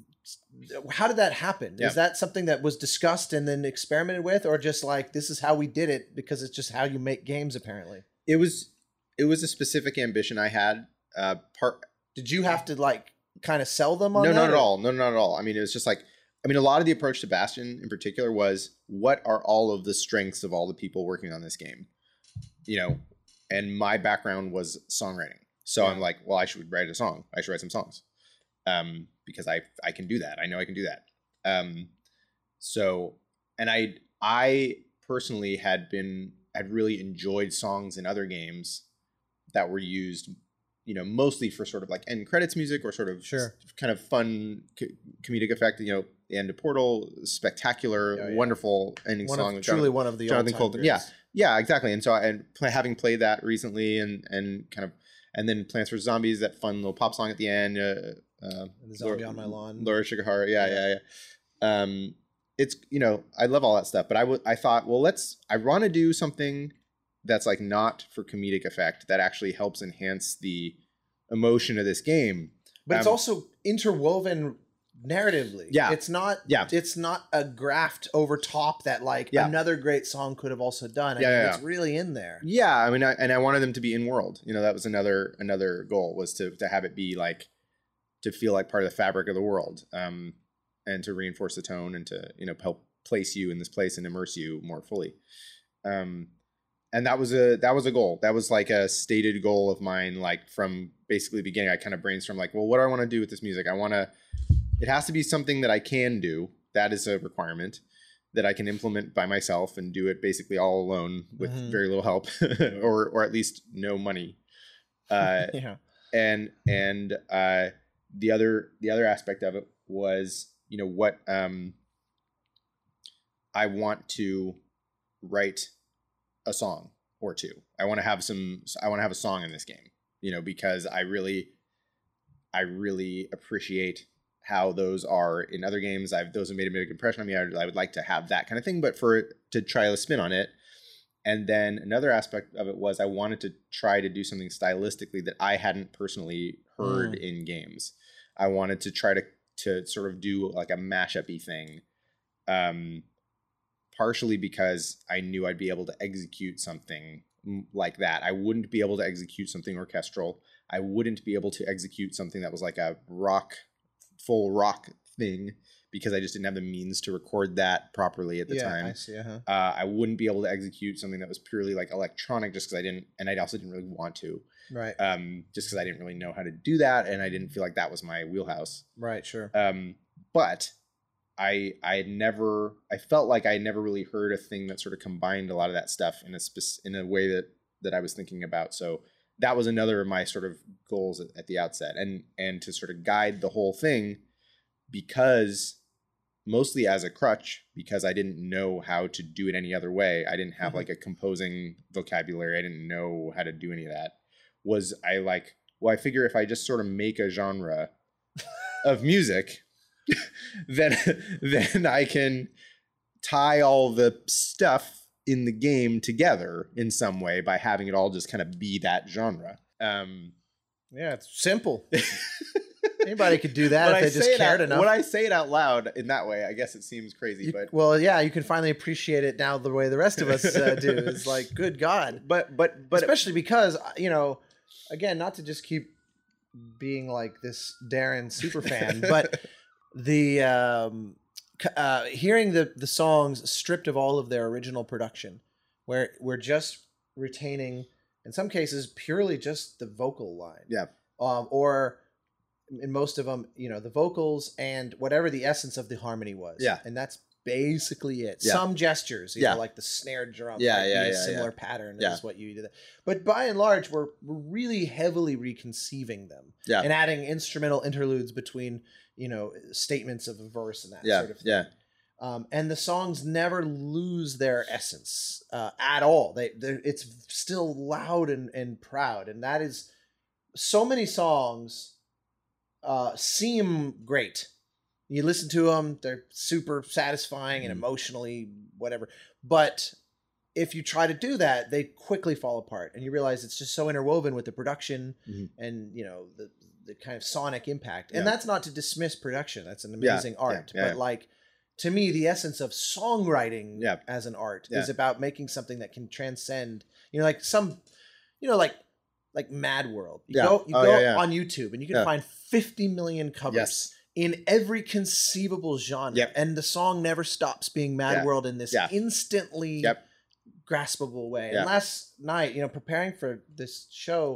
how did that happen? Yeah. Is that something that was discussed and then experimented with, or just like, this is how we did it because it's just how you make games apparently? It was, it was a specific ambition I had. Uh, part. Did you have to like kind of sell them on No, that? not at or- all. No, not at all. I mean, it was just like, I mean, a lot of the approach to Bastion in particular was, what are all of the strengths of all the people working on this game? You know, and my background was songwriting. So Yeah. I'm like, well, I should write a song. I should write some songs. Um, because I, I can do that. I know I can do that. Um, so, and I, I personally had been, had really enjoyed songs in other games that were used, you know, mostly for sort of like end credits music or sort of Sure. kind of fun co- comedic effect, you know, the end of Portal, spectacular, Oh, yeah. wonderful ending One song. of, with truly Jonathan- one of the Jonathan all-time Coulton. Yeah. greats. Yeah, exactly. And so, and play, having played that recently and, and kind of, and then Plants vs. Zombies, that fun little pop song at the end, uh, uh, And the zombie on my lawn. Laura Shigehara. Yeah, Yeah. yeah, yeah. Um, it's, you know, I love all that stuff, but I would, I thought, well, let's, I want to do something that's like not for comedic effect, that actually helps enhance the emotion of this game. But it's Um, also interwoven narratively. Yeah. It's not Yeah. it's not a graft over top that like Yeah. another great song could have also done. I Yeah, mean, yeah, it's really in there. Yeah, I mean, I, and I wanted them to be in world. You know, that was another another goal, was to to have it be like, to feel like part of the fabric of the world, um, and to reinforce the tone and to, you know, help place you in this place and immerse you more fully. Um, and that was a that was a goal. That was like a stated goal of mine. Like from basically the beginning, I kind of brainstormed like, well, what do I want to do with this music? I want to. It has to be something that I can do. That is a requirement that I can implement by myself and do it basically all alone with Mhm. very little help, or or at least no money. Uh, Yeah. and and uh, the other the other aspect of it was, you know, what um, I want to write a song or two. I want to have some. I want to have a song in this game, you know, because I really, I really appreciate how those are in other games. I've those have made a big impression on me. I, I would like to have that kind of thing, but for it to try a spin on it. And then another aspect of it was I wanted to try to do something stylistically that I hadn't personally heard Mm. in games. I wanted to try to to sort of do like a mashup-y thing, um, partially because I knew I'd be able to execute something m- like that. I wouldn't be able to execute something orchestral. I wouldn't be able to execute something that was like a rock, full rock thing, because I just didn't have the means to record that properly at the yeah, time. I see. Uh-huh. Uh, I wouldn't be able to execute something that was purely like electronic, just because I didn't, and I also didn't really want to, Right. um, just because I didn't really know how to do that, and I didn't feel like that was my wheelhouse. Right. Sure. Um, but I, I had never, I felt like I had never really heard a thing that sort of combined a lot of that stuff in a spec- in a way that that I was thinking about. So that was another of my sort of goals at, at the outset, and and to sort of guide the whole thing, because mostly as a crutch because I didn't know how to do it any other way. I didn't have Mm-hmm. like a composing vocabulary. I didn't know how to do any of that. Was I like, well, I figure if I just sort of make a genre of music, then then I can tie all the stuff in the game together in some way by having it all just kind of be that genre. Um, Yeah, it's simple. Anybody could do that when if I they say just it cared out, enough. When I say it out loud in that way, I guess it seems crazy, You- but well, yeah, you can finally appreciate it now the way the rest of us uh, do. It's like, good God. but but but Especially because, you know, again, not to just keep being like this Darren super fan, but the um, c- uh, hearing the the songs stripped of all of their original production, where we're just retaining, in some cases, purely just the vocal line. yeah, Um, or in most of them, you know, the vocals and whatever the essence of the harmony was. Yeah. And that's basically it. Yeah. Some gestures, you Yeah. know, like the snare drum, Yeah, might yeah, be a yeah, similar yeah. pattern Yeah. is what you do. But by and large, we're, we're really heavily reconceiving them yeah, and adding instrumental interludes between, you know, statements of a verse and that yeah, sort of thing. yeah, Um, and the songs never lose their essence uh, at all. They, they're- it's still loud and, and proud, and that is so many songs uh, seem great. You listen to them; they're super satisfying and Mhm. emotionally whatever. But if you try to do that, they quickly fall apart, and you realize it's just so interwoven with the production Mhm. and you know the the kind of sonic impact. Yeah. And that's not to dismiss production; that's an Yeah, amazing yeah, art. yeah. But like to me, the essence of songwriting Yeah. as an art Yeah. is about making something that can transcend. You know, like some, you know, like like Mad World. You Yeah. go you Oh, go yeah, yeah. on YouTube and you can Yeah. find fifty million covers yes, in every conceivable genre, Yep. and the song never stops being Mad Yeah. World in this Yeah. instantly yep, graspable way. Yeah. And last night, you know, preparing for this show,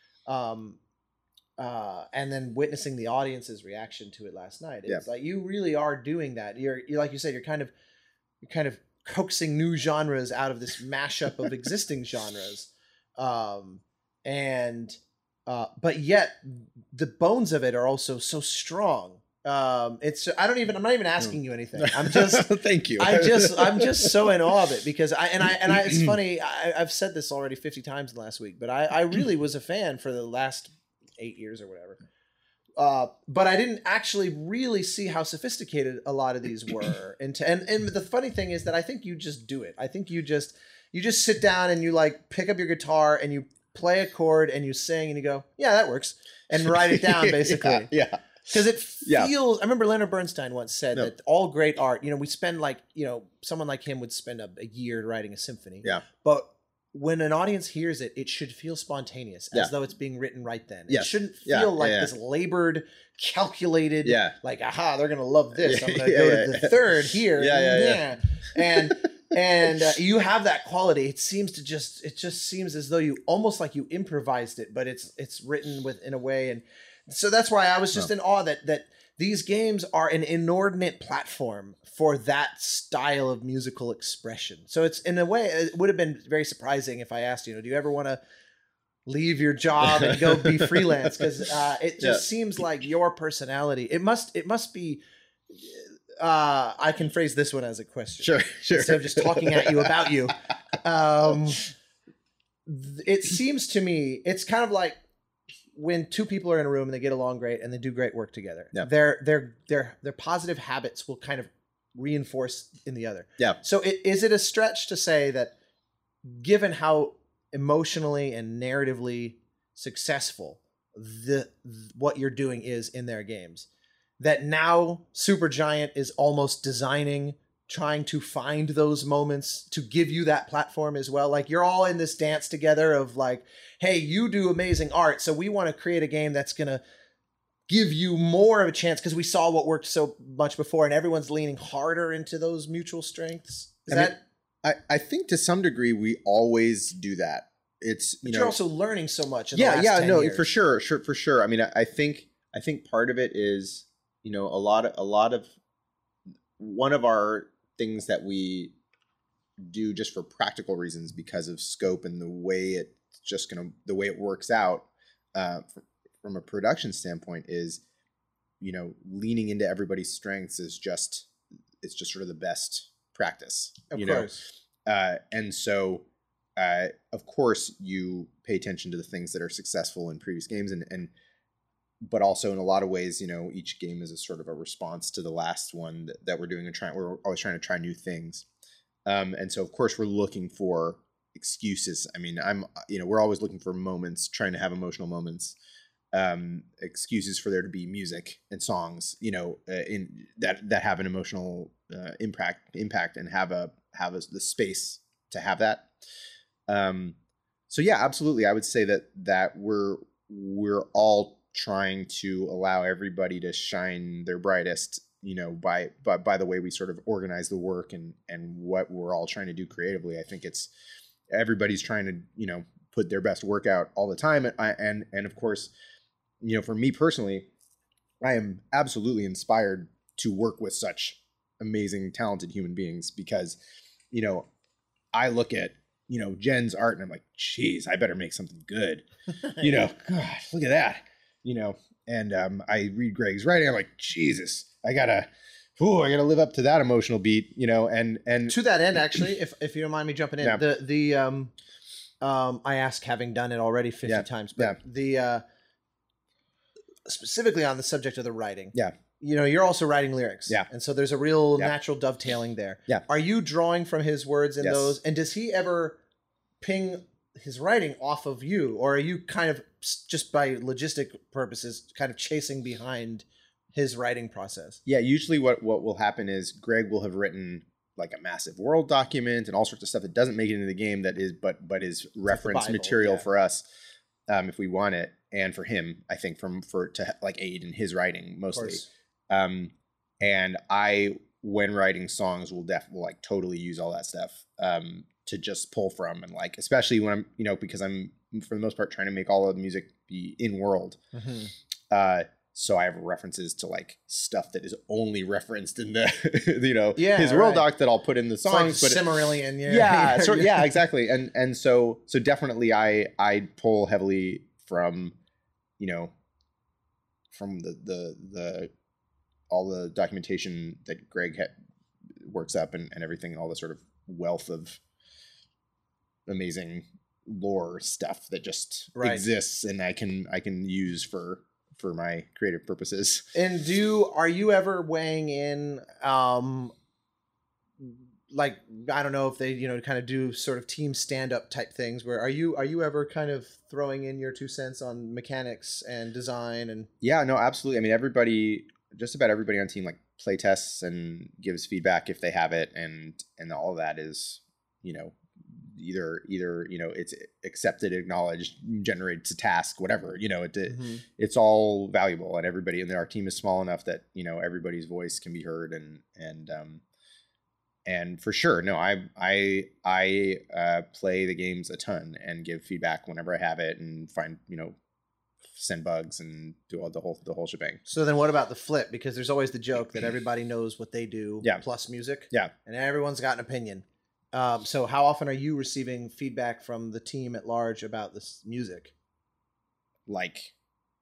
um, uh, and then witnessing the audience's reaction to it last night, it's Yeah. like you really are doing that. You're, you like you said, you're kind of, you're kind of coaxing new genres out of this mashup of existing genres, um, and uh, but yet the bones of it are also so strong. Um, it's I don't even I'm not even asking you anything. I'm just thank you. I just I'm just so in awe of it because I and I and I it's funny I, I've said this already fifty times in the last week, but I I really was a fan for the last eight years or whatever. Uh, but I didn't actually really see how sophisticated a lot of these were. And to, and and the funny thing is that I think you just do it. I think you just you just sit down and you like pick up your guitar and you play a chord and you sing and you go, yeah, that works, and write it down basically. yeah, yeah. Because it Yeah. feels, I remember Leonard Bernstein once said No. that all great art, you know, we spend like, you know, someone like him would spend a, a year writing a symphony. Yeah. But when an audience hears it, it should feel spontaneous, as Yeah. though it's being written right then. Yes. It shouldn't Yeah, feel like yeah, yeah. this labored, calculated, Yeah. like, aha, they're going to love this. I'm going to Yeah, go yeah, to the yeah. third here. Yeah, yeah, yeah. And, and uh, you have that quality. It seems to just, it just seems as though you, almost like you improvised it, but it's, it's written with, in a way. And so that's why I was just No. in awe that, that, these games are an inordinate platform for that style of musical expression. So it's in a way, it would have been very surprising if I asked, you know, do you ever want to leave your job and go be freelance? Because uh, it just Yeah. seems like your personality. It must. It must be. Uh, I can phrase this one as a question. Sure, sure. Instead of just talking at you about you. Um, th- it seems to me it's kind of like when two people are in a room and they get along great and they do great work together. Yeah. Their their their their positive habits will kind of reinforce in the other. Yeah. So it, is it a stretch to say that given how emotionally and narratively successful the what you're doing is in their games, that now Supergiant is almost designing, trying to find those moments to give you that platform as well? Like you're all in this dance together of like, hey, you do amazing art, so we want to create a game that's going to give you more of a chance because we saw what worked so much before, and everyone's leaning harder into those mutual strengths. Is I mean, that I, I think to some degree we always do that. It's you but know you're also learning so much in the yeah last yeah ten no years. for sure sure for sure. I mean I, I think I think part of it is you know a lot of a lot of one of our things that we do just for practical reasons because of scope and the way it's just gonna the way it works out uh, f- from a production standpoint is you know leaning into everybody's strengths is just it's just sort of the best practice, Of you course. know? Uh, and so, uh, of course you pay attention to the things that are successful in previous games, and, and, but also in a lot of ways, you know, each game is a sort of a response to the last one that, that we're doing and trying, we're always trying to try new things. Um, and so of course we're looking for excuses. I mean, I'm, you know, we're always looking for moments, trying to have emotional moments, um, excuses for there to be music and songs, you know, uh, in that, that have an emotional, uh, impact, impact and have a, have a, the space to have that. Um, so yeah, absolutely. I would say that, that we're, we're all trying to allow everybody to shine their brightest, you know, by, by, by the way we sort of organize the work and, and what we're all trying to do creatively. I think it's, everybody's trying to, you know, put their best work out all the time. And, and, and of course, you know, for me personally, I am absolutely inspired to work with such amazing, talented human beings because, you know, I look at, you know, Jen's art and I'm like, geez, I better make something good. You know, gosh, look at that. You know, and um, I read Greg's writing. I'm like, Jesus, I gotta, ooh, I gotta live up to that emotional beat. You know, and and To that end, actually, if if you don't mind me jumping in, Yeah. the the um, um, I ask, having done it already fifty Yeah. times, but Yeah. the uh, specifically on the subject of the writing, Yeah. you know, you're also writing lyrics, Yeah. and so there's a real Yeah. natural dovetailing there. Yeah. Are you drawing from his words in Yes. those, and does he ever ping his writing off of you, or are you kind of s- just by logistic purposes kind of chasing behind his writing process? yeah, usually what what will happen is Greg will have written like a massive world document and all sorts of stuff that doesn't make it into the game that is but but is reference Bible, material yeah. for us, um, if we want it, and for him, I think from for to like aid in his writing Of mostly. course. Um, and I, when writing songs, will definitely like totally use all that stuff um, to just pull from, and like especially when I'm, you know, because I'm for the most part trying to make all of the music be in world. Mhm. Uh, so I have references to like stuff that is only referenced in the, you know, Yeah, his world right. doc that I'll put in the It's like songs. but Silmarillion, yeah, yeah, so, yeah, exactly. And and so so definitely I I pull heavily from, you know, from the the the all the documentation that Greg ha- works up and, and everything, all the sort of wealth of amazing lore stuff that just Right. exists and I can I can use for for my creative purposes. And do are you ever weighing in, um, like I don't know if they you know kind of do sort of team stand up type things where are you are you ever kind of throwing in your two cents on mechanics and design and Yeah, no, absolutely. I mean, everybody, just about everybody on team like play tests and gives feedback if they have it, and and all of that is, you know, either either you know it's accepted, acknowledged, generates a task, whatever, you know, it, it it's all valuable, and everybody, and our team is small enough that, you know, everybody's voice can be heard, and and um and for sure, no, I I I uh, play the games a ton and give feedback whenever I have it, and find, you know, send bugs and do all the whole the whole shebang. So then what about the flip? Because there's always the joke that everybody knows what they do Yeah. plus music. Yeah. And everyone's got an opinion. Um, so how often are you receiving feedback from the team at large about this music? Like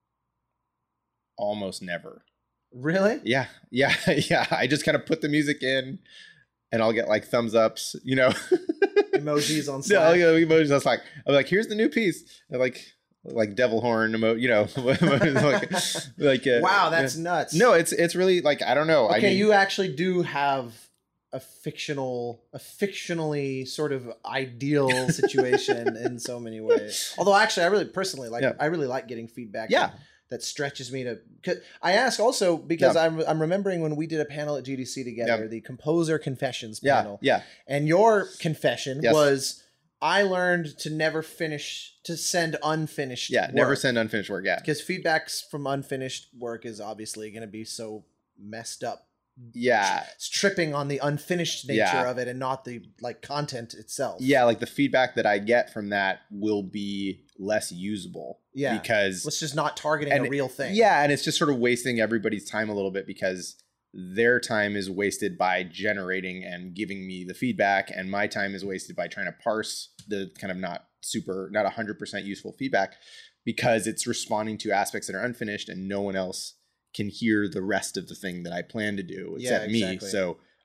almost never. Really? Yeah. Yeah. Yeah. I just kind of put the music in and I'll get like thumbs ups, you know. Emojis on Yeah, I'll Slack. get emojis. I was like, I'm like, here's the new piece. And like like devil horn emo, you know. like like uh, Wow, that's yeah. nuts. No, it's it's really like, I don't know. Okay, I mean, you actually do have a fictional, a fictionally sort of ideal situation in so many ways. Although, actually, I really personally like. Yeah. I really like getting feedback. Yeah. That, that stretches me to. Cause I ask also because Yeah. I'm I'm remembering when we did a panel at G D C together, Yeah. the Composer Confessions yeah, panel, yeah, and your confession Yes. was, I learned to never finish to send unfinished. yeah. Never work. send unfinished work. Yeah, Because feedbacks from unfinished work is obviously going to be so messed up. yeah. It's tripping on the unfinished nature Yeah. of it and not the like content itself. Yeah, like the feedback that I get from that will be less usable. Yeah. Because It's just not targeting And a real thing. yeah, and it's just sort of wasting everybody's time a little bit because their time is wasted by generating and giving me the feedback, and my time is wasted by trying to parse the kind of not super, not one hundred percent useful feedback because it's responding to aspects that are unfinished and no one else can hear the rest of the thing that I plan to do Yeah, except me. exactly. So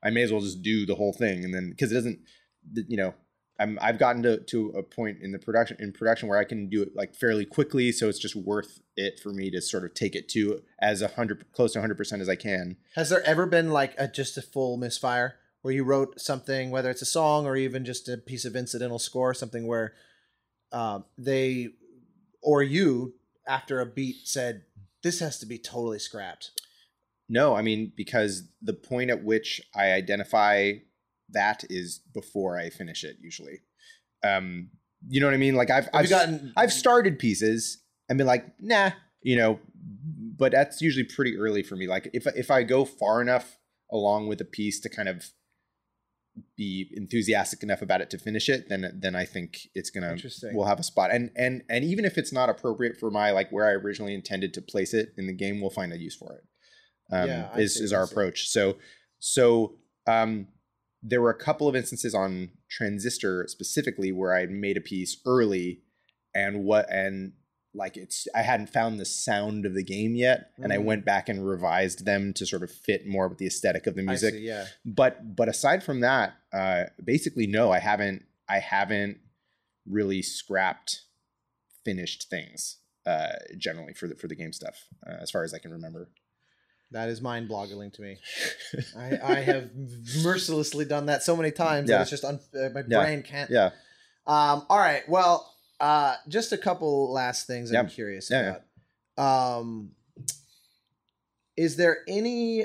I may as well just do the whole thing. And then, because it doesn't, you know, I'm, I've gotten to, to a point in the production in production where I can do it like fairly quickly. So it's just worth it for me to sort of take it to as a hundred, close to hundred percent as I can. Has there ever been like a, just a full misfire where you wrote something, whether it's a song or even just a piece of incidental score, something where um, they or you after a beat said, this has to be totally scrapped? No, I mean, because the point at which I identify that is before I finish it usually. Um, you know what I mean? Like I've, I've gotten, I've started pieces and been like, nah, you know, but that's usually pretty early for me. Like if, if I go far enough along with a piece to kind of be enthusiastic enough about it to finish it, then, then I think it's going to, we'll have a spot. And, and, and even if it's not appropriate for my, like where I originally intended to place it in the game, we'll find a use for it. Um, yeah, is, see, is our approach. So, so, um, there were a couple of instances on Transistor specifically where I made a piece early and what, and like it's, I hadn't found the sound of the game yet. And mm. I went back and revised them to sort of fit more with the aesthetic of the music. I see, yeah. But, but aside from that, uh, basically, no, I haven't, I haven't really scrapped finished things, uh, generally for the, for the game stuff, uh, as far as I can remember. That is mind-boggling to me. I, I have mercilessly done that so many times yeah. that it's just un- uh, my yeah. brain can't. Yeah. Um, all right. Well, uh, just a couple last things yeah. I'm curious yeah, about. Yeah. Um, is there any?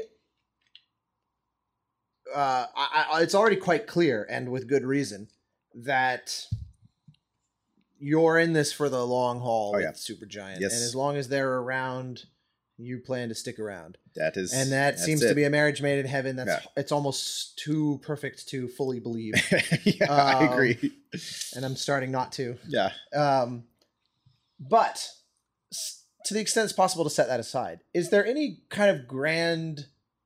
Uh, I, I, it's already quite clear, and with good reason, that you're in this for the long haul oh, with yeah. Supergiant, yes. and as long as they're around, you plan to stick around. That is, and that seems it. to be a marriage made in heaven. That's yeah. it's almost too perfect to fully believe. yeah, um, I agree, and I'm starting not to. Yeah. Um, but to the extent it's possible to set that aside, is there any kind of grand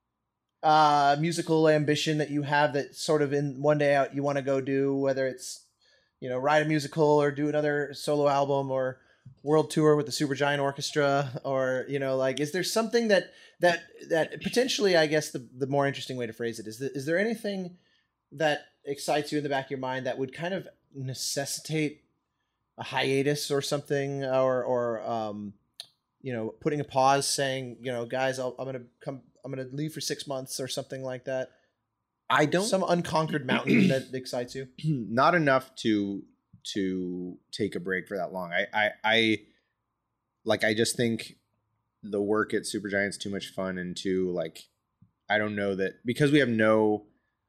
uh, musical ambition that you have that sort of in one day out you want to go do, whether it's you know write a musical or do another solo album or world tour with the Supergiant Orchestra, or you know, like, is there something that that that potentially, I guess the the more interesting way to phrase it is, that, is there anything that excites you in the back of your mind that would kind of necessitate a hiatus or something, or or um, you know, putting a pause, saying, you know, guys, I'll, I'm gonna come, I'm gonna leave for six months or something like that? I don't. Some unconquered mountain that excites you? Not enough to. to take a break for that long. I, I, I like, I just think the work at Supergiant's too much fun, and too, like, I don't know that because we have no,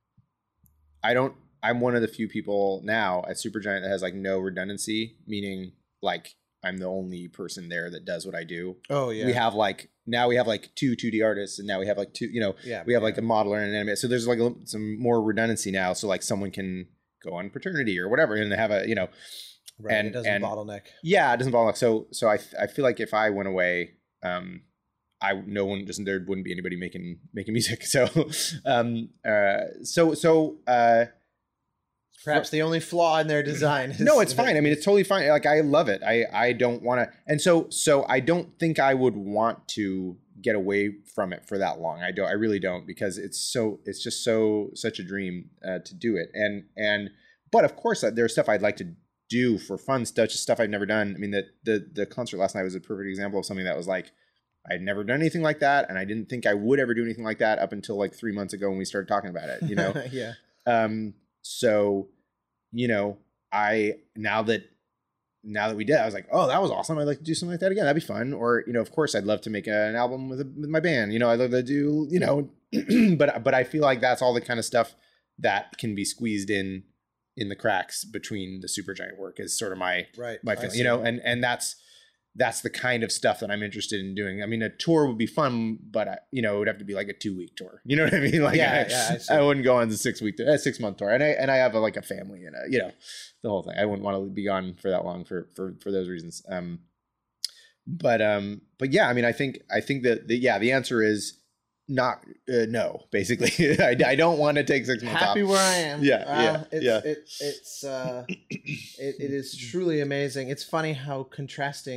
I don't, I'm one of the few people now at Supergiant that has like no redundancy, meaning like I'm the only person there that does what I do. Oh yeah. We have like, now we have like two two D artists, and now we have like two, you know, yeah, we have yeah. like a modeler and an animator. So there's like a, some more redundancy now. So like someone can go on paternity or whatever, and they have a, you know, right. and it doesn't and, bottleneck. Yeah, it doesn't bottleneck. So, so I, I feel like if I went away, um, I, no one just, there wouldn't be anybody making, making music. So, um, uh, so, so, uh, perhaps the only flaw in their design is no, it's fine. I mean, it's totally fine. Like, I love it. I, I don't want to, and so, so I don't think I would want to get away from it for that long. I don't, I really don't, because it's so, it's just so, such a dream uh, to do it. And, and, but of course uh, there's stuff I'd like to do for fun stuff, just stuff I've never done. I mean, the, the, the concert last night was a perfect example of something that was like, I'd never done anything like that. And I didn't think I would ever do anything like that up until like three months ago when we started talking about it, you know? yeah. Um, so, you know, I, now that, now that we did, I was like, oh, that was awesome. I'd like to do something like that again. That'd be fun. Or, you know, of course I'd love to make a, an album with, a, with my band, you know, I'd love to do, you know, but, but I feel like that's all the kind of stuff that can be squeezed in, in the cracks between the Supergiant work is sort of my, right. my feeling, you know, and, and that's, that's the kind of stuff that I'm interested in doing. I mean, a tour would be fun, but I, you know, it would have to be like a two week tour. You know what I mean? Like, yeah, I, yeah, I, I wouldn't go on the six week, a six month tour. And I, and I have a, like a family and a, you know, the whole thing. I wouldn't want to be gone for that long for, for, for those reasons. Um, but, um, but yeah, I mean, I think, I think that the, yeah, the answer is not, uh, no, basically. I, I don't want to take six months Happy off. where I am. Yeah. Uh, yeah. It's, yeah. It, it's, uh, it, it is truly amazing. It's funny how contrasting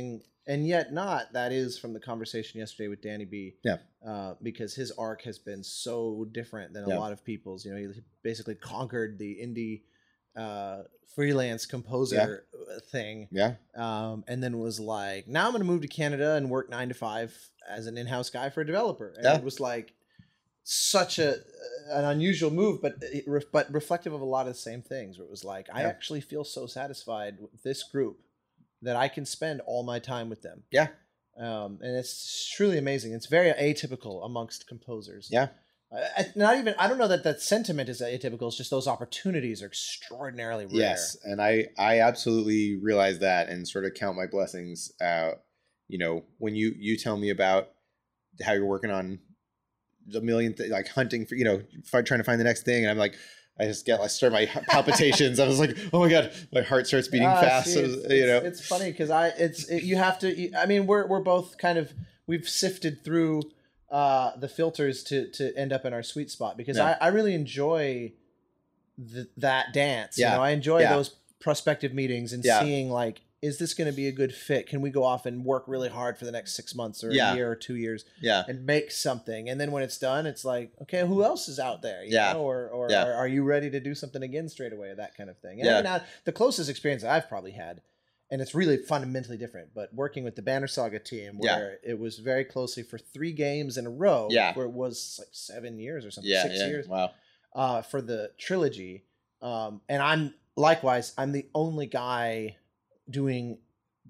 and yet not. That is from the conversation yesterday with Danny B. Yeah. Uh, because his arc has been so different than a Yeah. lot of people's. You know, he basically conquered the indie uh, freelance composer thing. Yeah. Um, and then was like, now I'm going to move to Canada and work nine to five as an in-house guy for a developer. And Yeah. it was like such a an unusual move, but it, re- but reflective of a lot of the same things. Where it was like, I Yeah. actually feel so satisfied with this group that I can spend all my time with them. Yeah. Um, and it's truly amazing. It's very atypical amongst composers. Yeah. Uh, I- not even, I don't know that that sentiment is atypical. It's just those opportunities are extraordinarily rare. Yes, and I I absolutely realize that and sort of count my blessings. Uh, you know, when you you tell me about how you're working on a million th- like hunting for, you know, fi- trying to find the next thing, and I'm like, I just get I start my palpitations. I was like, oh my god, my heart starts beating Ah, fast. see, So, it's, you know, it's, it's funny because I it's it, you have to. I mean, we're we're both kind of we've sifted through uh, the filters to to end up in our sweet spot because Yeah. I, I really enjoy th- that dance. Yeah. You know, I enjoy Yeah. those prospective meetings and Yeah. seeing like, is this going to be a good fit? Can we go off and work really hard for the next six months or Yeah. a year or two years yeah, and make something? And then when it's done, it's like, okay, who else is out there? You Yeah. know? Or, or Yeah. are, are you ready to do something again straight away? That kind of thing. And Yeah. now the closest experience I've probably had, and it's really fundamentally different, but working with the Banner Saga team Yeah. where it was very closely for three games in a row, Yeah. where it was like seven years or something, yeah, six yeah. years Wow. uh, for the trilogy. Um, and I'm likewise, I'm the only guy doing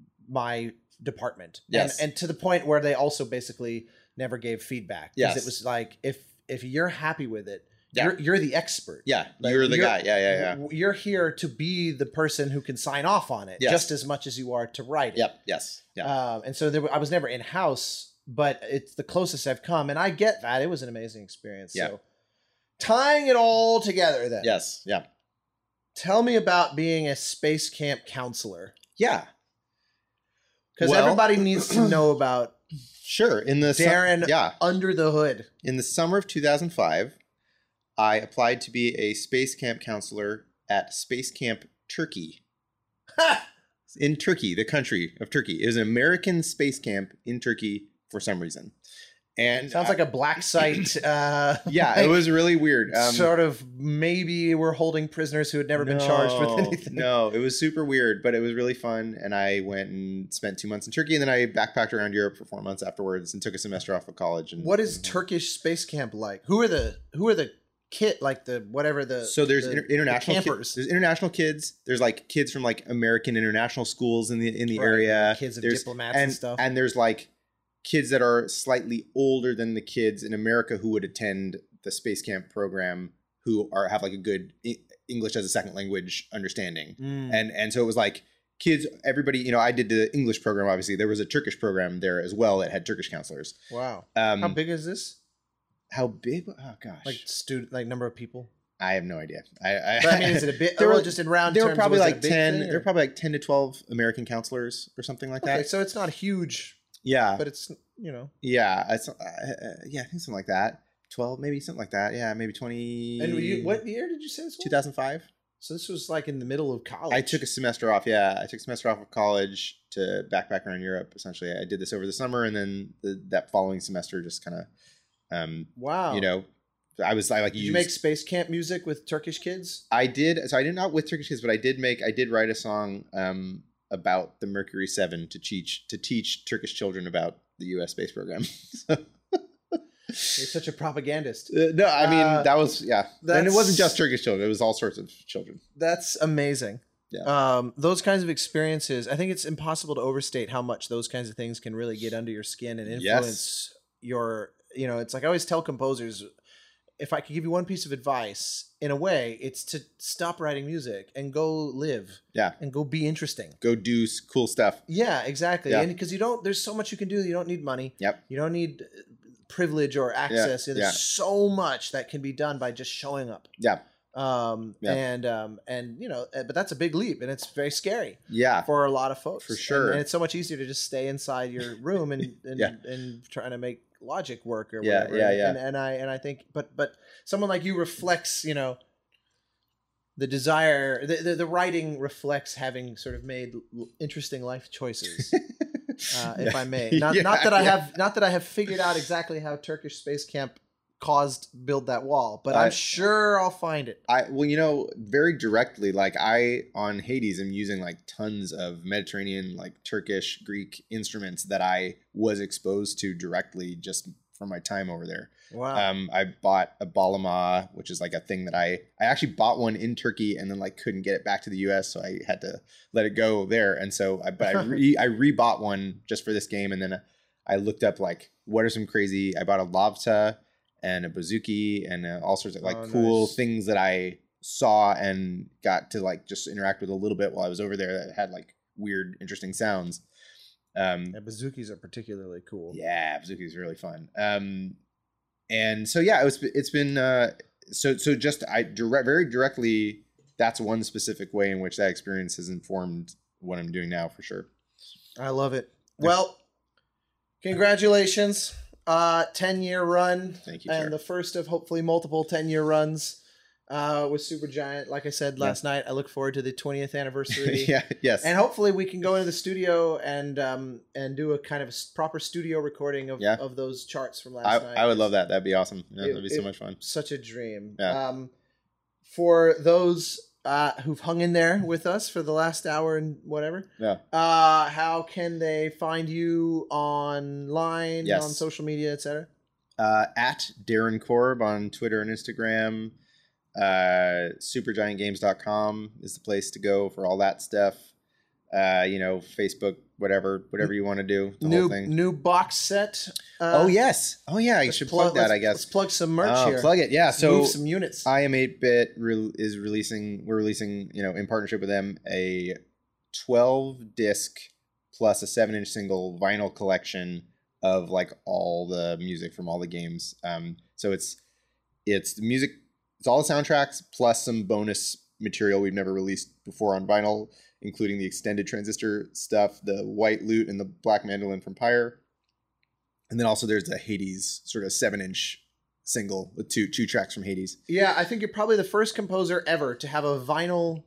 my department. Yes. And, and to the point where they also basically never gave feedback. Because Yes. it was like, if if you're happy with it, Yeah. you're, you're the expert. Yeah, Like, you're the you're- guy. Yeah, yeah, yeah. W- You're here to be the person who can sign off on it Yes. just as much as you are to write it. Yep. Yes. Yeah. Um, and so there, were- I was never in house, but it's the closest I've come, and I get that. It was an amazing experience. Yeah. So tying it all together, then, yes. Yeah. tell me about being a space camp counselor, Yeah. because Well- everybody needs to know about Sure. In the su- Darren yeah. under the hood. In the summer of two thousand five, I applied to be a space camp counselor at Space Camp Turkey. In Turkey, the country of Turkey. It was an American space camp in Turkey for some reason. And Sounds like a black site. Uh, yeah, like, it was really weird. Um, sort of maybe we're holding prisoners who had never been charged with no, anything. No, it was super weird, but it was really fun. And I went and spent two months in Turkey, and then I backpacked around Europe for four months afterwards and took a semester off of college. And What is Turkish space camp like? Who are the who are the kit like the whatever the So there's the, inter- international the ki- campers. there's international kids. There's like kids from like American international schools in the in the Right, area. kids of there's, diplomats and, and stuff. And there's like kids that are slightly older than the kids in America who would attend the space camp program, who are have like a good E- English as a second language understanding. Mm. And and so it was like kids, everybody. You know, I did the English program. Obviously, there was a Turkish program there as well that had Turkish counselors. Wow. Um, How big is this? How big? Oh gosh, Like student, like number of people? I have no idea. I, I, But I mean, is it a bit? There There were- were just in round there were terms. probably was it a like big ten. thing, There were or- probably like ten to twelve American counselors or something like that. Okay, so it's not huge, yeah, but it's you know. yeah, it's, uh, uh, yeah, I think something like that. Twelve, maybe something like that. Yeah, maybe twenty. And you, what year did you say this was? two thousand five. So this was like in the middle of college. I took a semester off. Yeah, I took a semester off of college to backpack around Europe. Essentially, I did this over the summer, and then the, that following semester just kind of, um, Wow. you know, I was I like Did used, you make space camp music with Turkish kids? I did. So I did not with Turkish kids, but I did make. I did write a song um, about the Mercury Seven to teach to teach Turkish children about the U S space program. You're such a propagandist. Uh, no, I mean Uh, that was yeah, and it that's- wasn't just Turkish children; it was all sorts of children. That's amazing. Yeah. Um, those kinds of experiences, I think it's impossible to overstate how much those kinds of things can really get under your skin and influence your, you know, it's like I always tell composers, if I could give you one piece of advice, in a way, it's to stop writing music and go live Yeah, and go be interesting. go do s- cool stuff. Yeah, exactly. Yeah. And because you don't, there's so much you can do. You don't need money. Yep. You don't need uh, privilege or access. There's yeah. so much that can be done by just showing up. Yeah, Um, Yeah. and, um, and, you know, uh, but that's a big leap and it's very scary yeah, for a lot of folks. For And- sure. And, it's so much easier to just stay inside your room and, and, Yeah. and trying to make logic work or Yeah, whatever. yeah, And- yeah. And, and I, and I think, but, but someone like you reflects, you know, the desire, the, the, the writing reflects having sort of made l- interesting life choices. uh, if Yeah. I may. Not, Yeah, not that I yeah. have, not that I have figured out exactly how Turkish Space Camp caused build that wall, but Uh, I'm sure I'll find it. I well, you know, very directly, like I on Hades am using like tons of Mediterranean, like Turkish, Greek instruments that I was exposed to directly just from my time over there. Wow. Um, I bought a balama, which is like a thing that I I actually bought one in Turkey and then like couldn't get it back to the U S, so I had to let it go there. And so I but I re I rebought one just for this game, and then I looked up like what are some crazy. I bought a lavta and a bouzouki and uh, all sorts of like Oh, cool nice. things that I saw and got to like just interact with a little bit while I was over there that had like weird, interesting sounds. Um, Yeah, bazookas are particularly cool. yeah, bouzouki is really fun. Um, and so yeah, it was. It's been uh, so so just I direct very directly. That's one specific way in which that experience has informed what I'm doing now for sure. I love it. Well, congratulations. Uh, ten year run. Thank you, And sir. the first of hopefully multiple ten year runs uh, with Supergiant. Like I said last night, I look forward to the twentieth anniversary. yeah. Yes. And hopefully we can go into the studio and um, and do a kind of a s- proper studio recording of, Yeah. of those charts from last I, night. I would love that. That'd be awesome. Yeah, It- that'd be so it- much fun. Such a dream. Yeah. Um, for those uh, who've hung in there with us for the last hour and whatever, Yeah. uh, how can they find you online, Yes. on social media, et cetera? Uh, at Darren Korb on Twitter and Instagram. Uh, supergiant games dot com is the place to go for all that stuff. Uh, you know, Facebook, whatever, whatever you want to do. The New whole thing. new box set. Uh, oh yes. Oh yeah. I let's should plug- plug that. let's- I guess. Let's plug some merch Oh, here. plug it. Yeah. Let's So move some units. I am eight bit re- is releasing. We're releasing, you know, in partnership with them, a twelve disc plus a seven inch single vinyl collection of like all the music from all the games. Um, so it's it's the music. It's all the soundtracks plus some bonus material we've never released before on vinyl, including the extended transistor stuff, the white lute, and the black mandolin from Pyre. And then also there's the Hades sort of seven inch single with two two tracks from Hades. Yeah, I think you're probably the first composer ever to have a vinyl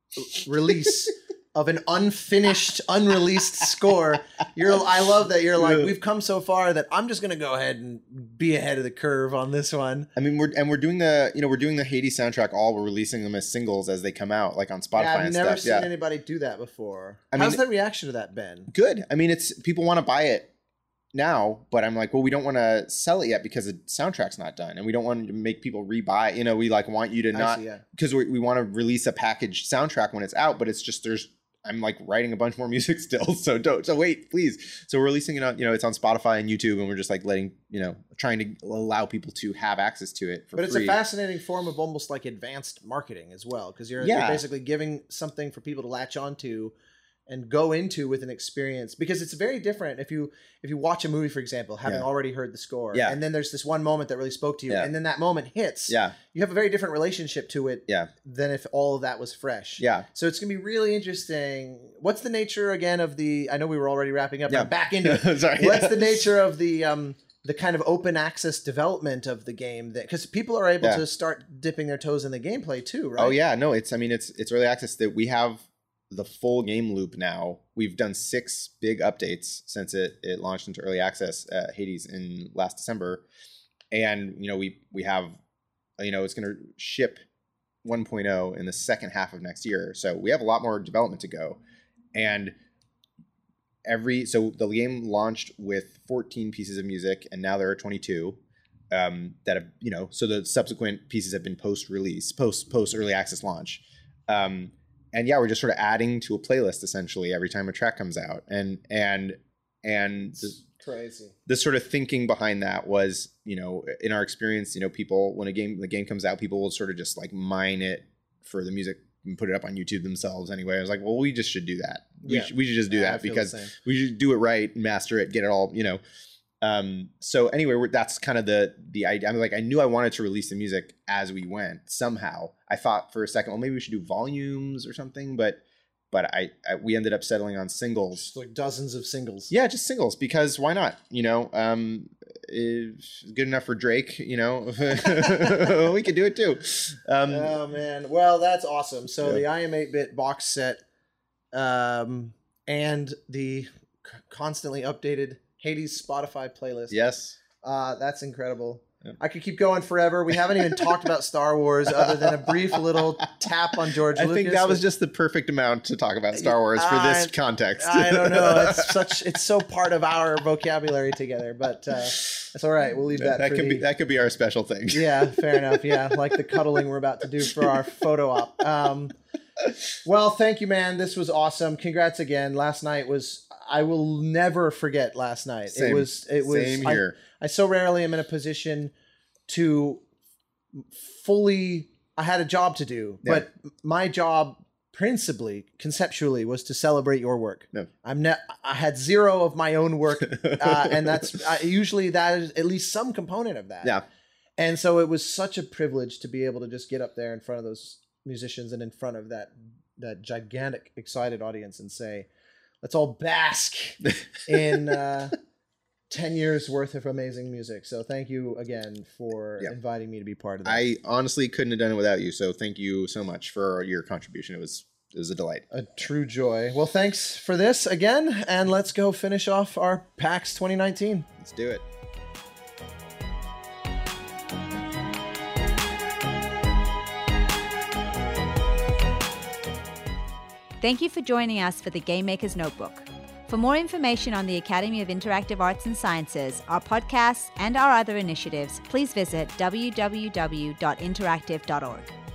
release of an unfinished, unreleased score. You're, I love that you're like, Yeah. we've come so far that I'm just gonna go ahead and be ahead of the curve on this one. I mean, we're and we're doing the you know we're doing the Hades soundtrack. All we're releasing them as singles as they come out, like on Spotify Yeah, I've and never stuff. seen Yeah, anybody do that before. I How's mean- the reaction to that been? good. I mean, it's people want to buy it now, but I'm like, well, we don't want to sell it yet because the soundtrack's not done, and we don't want to make people rebuy. You know, we like want you to I not see, yeah. because we, we want to release a packaged soundtrack when it's out, but it's just there's I'm like writing a bunch more music still, so don't so wait, please. So we're releasing it on you know it's on Spotify and YouTube, and we're just like letting you know trying to allow people to have access to it for But it's free. a fascinating form of almost like advanced marketing as well, because you're, Yeah. you're basically giving something for people to latch onto and go into with an experience, because it's very different if you if you watch a movie, for example, having Yeah. already heard the score, Yeah. and then there's this one moment that really spoke to you, Yeah. and then that moment hits, yeah, you have a very different relationship to it yeah, than if all of that was fresh. yeah. So it's gonna be really interesting. What's the nature again of the? I know we were already wrapping up. Yeah. Yeah. Back into it. Sorry. What's the nature of the um the kind of open access development of the game, that because people are able Yeah. to start dipping their toes in the gameplay too, right? Oh yeah, no, it's I mean it's it's early access that we have the full game loop now. We've done six big updates since it it launched into early access at Hades in last December, and you know we we have you know it's going to ship one point oh in the second half of next year. So we have a lot more development to go, and every so the game launched with fourteen pieces of music, and now there are twenty-two. Um, that have you know so the subsequent pieces have been post release post post early access launch, um, and yeah, we're just sort of adding to a playlist essentially every time a track comes out, and and and the, Crazy. the sort of thinking behind that was, you know, in our experience, you know, people when a game the game comes out, people will sort of just like mine it for the music and put it up on YouTube themselves anyway. I was like, well, we just should do that. We Yeah. should, we should just do Yeah, I that feel the because same. we should do it right, master it, get it all, you know. Um, so anyway, we're, that's kind of the the idea. I mean, like I knew I wanted to release the music as we went somehow. I thought for a second, well, maybe we should do volumes or something, but but I, I we ended up settling on singles. Just like dozens of singles. Yeah, just singles because why not? You know, um, it's good enough for Drake. You know, we could do it too. Um, Oh man, well that's awesome. So Yeah. the I M eight bit box set, um, and the c- constantly updated Hades Spotify playlist. Yes. Uh, that's incredible. Yep. I could keep going forever. We haven't even talked about Star Wars other than a brief little tap on George I Lucas. think that was just the perfect amount to talk about Star Wars for this I- context. I don't know. It's such. It's so part of our vocabulary together, but uh, that's all right. We'll leave that. that for could the, be that could be our special thing. Yeah, fair enough. Yeah, like the cuddling we're about to do for our photo op. Um, well, thank you, man. This was awesome. Congrats again. Last night was. I will never forget last night. Same. It was. It was. Same I- here. I so rarely am in a position to fully. I had a job to do, Yeah. but my job principally, conceptually, was to celebrate your work. No. I'm ne- I had zero of my own work, uh, and that's uh, usually that is at least some component of that. Yeah. And so it was such a privilege to be able to just get up there in front of those musicians and in front of that that gigantic, excited audience and say, "Let's all bask in." Uh, ten years worth of amazing music. So thank you again for Yeah. inviting me to be part of that. I honestly couldn't have done it without you. So thank you so much for your contribution. It was it was a delight. A true joy. Well, thanks for this again, and let's go finish off our PAX twenty nineteen. Let's do it. Thank you for joining us for the Game Maker's Notebook. For more information on the Academy of Interactive Arts and Sciences, our podcasts, and our other initiatives, please visit w w w dot interactive dot org.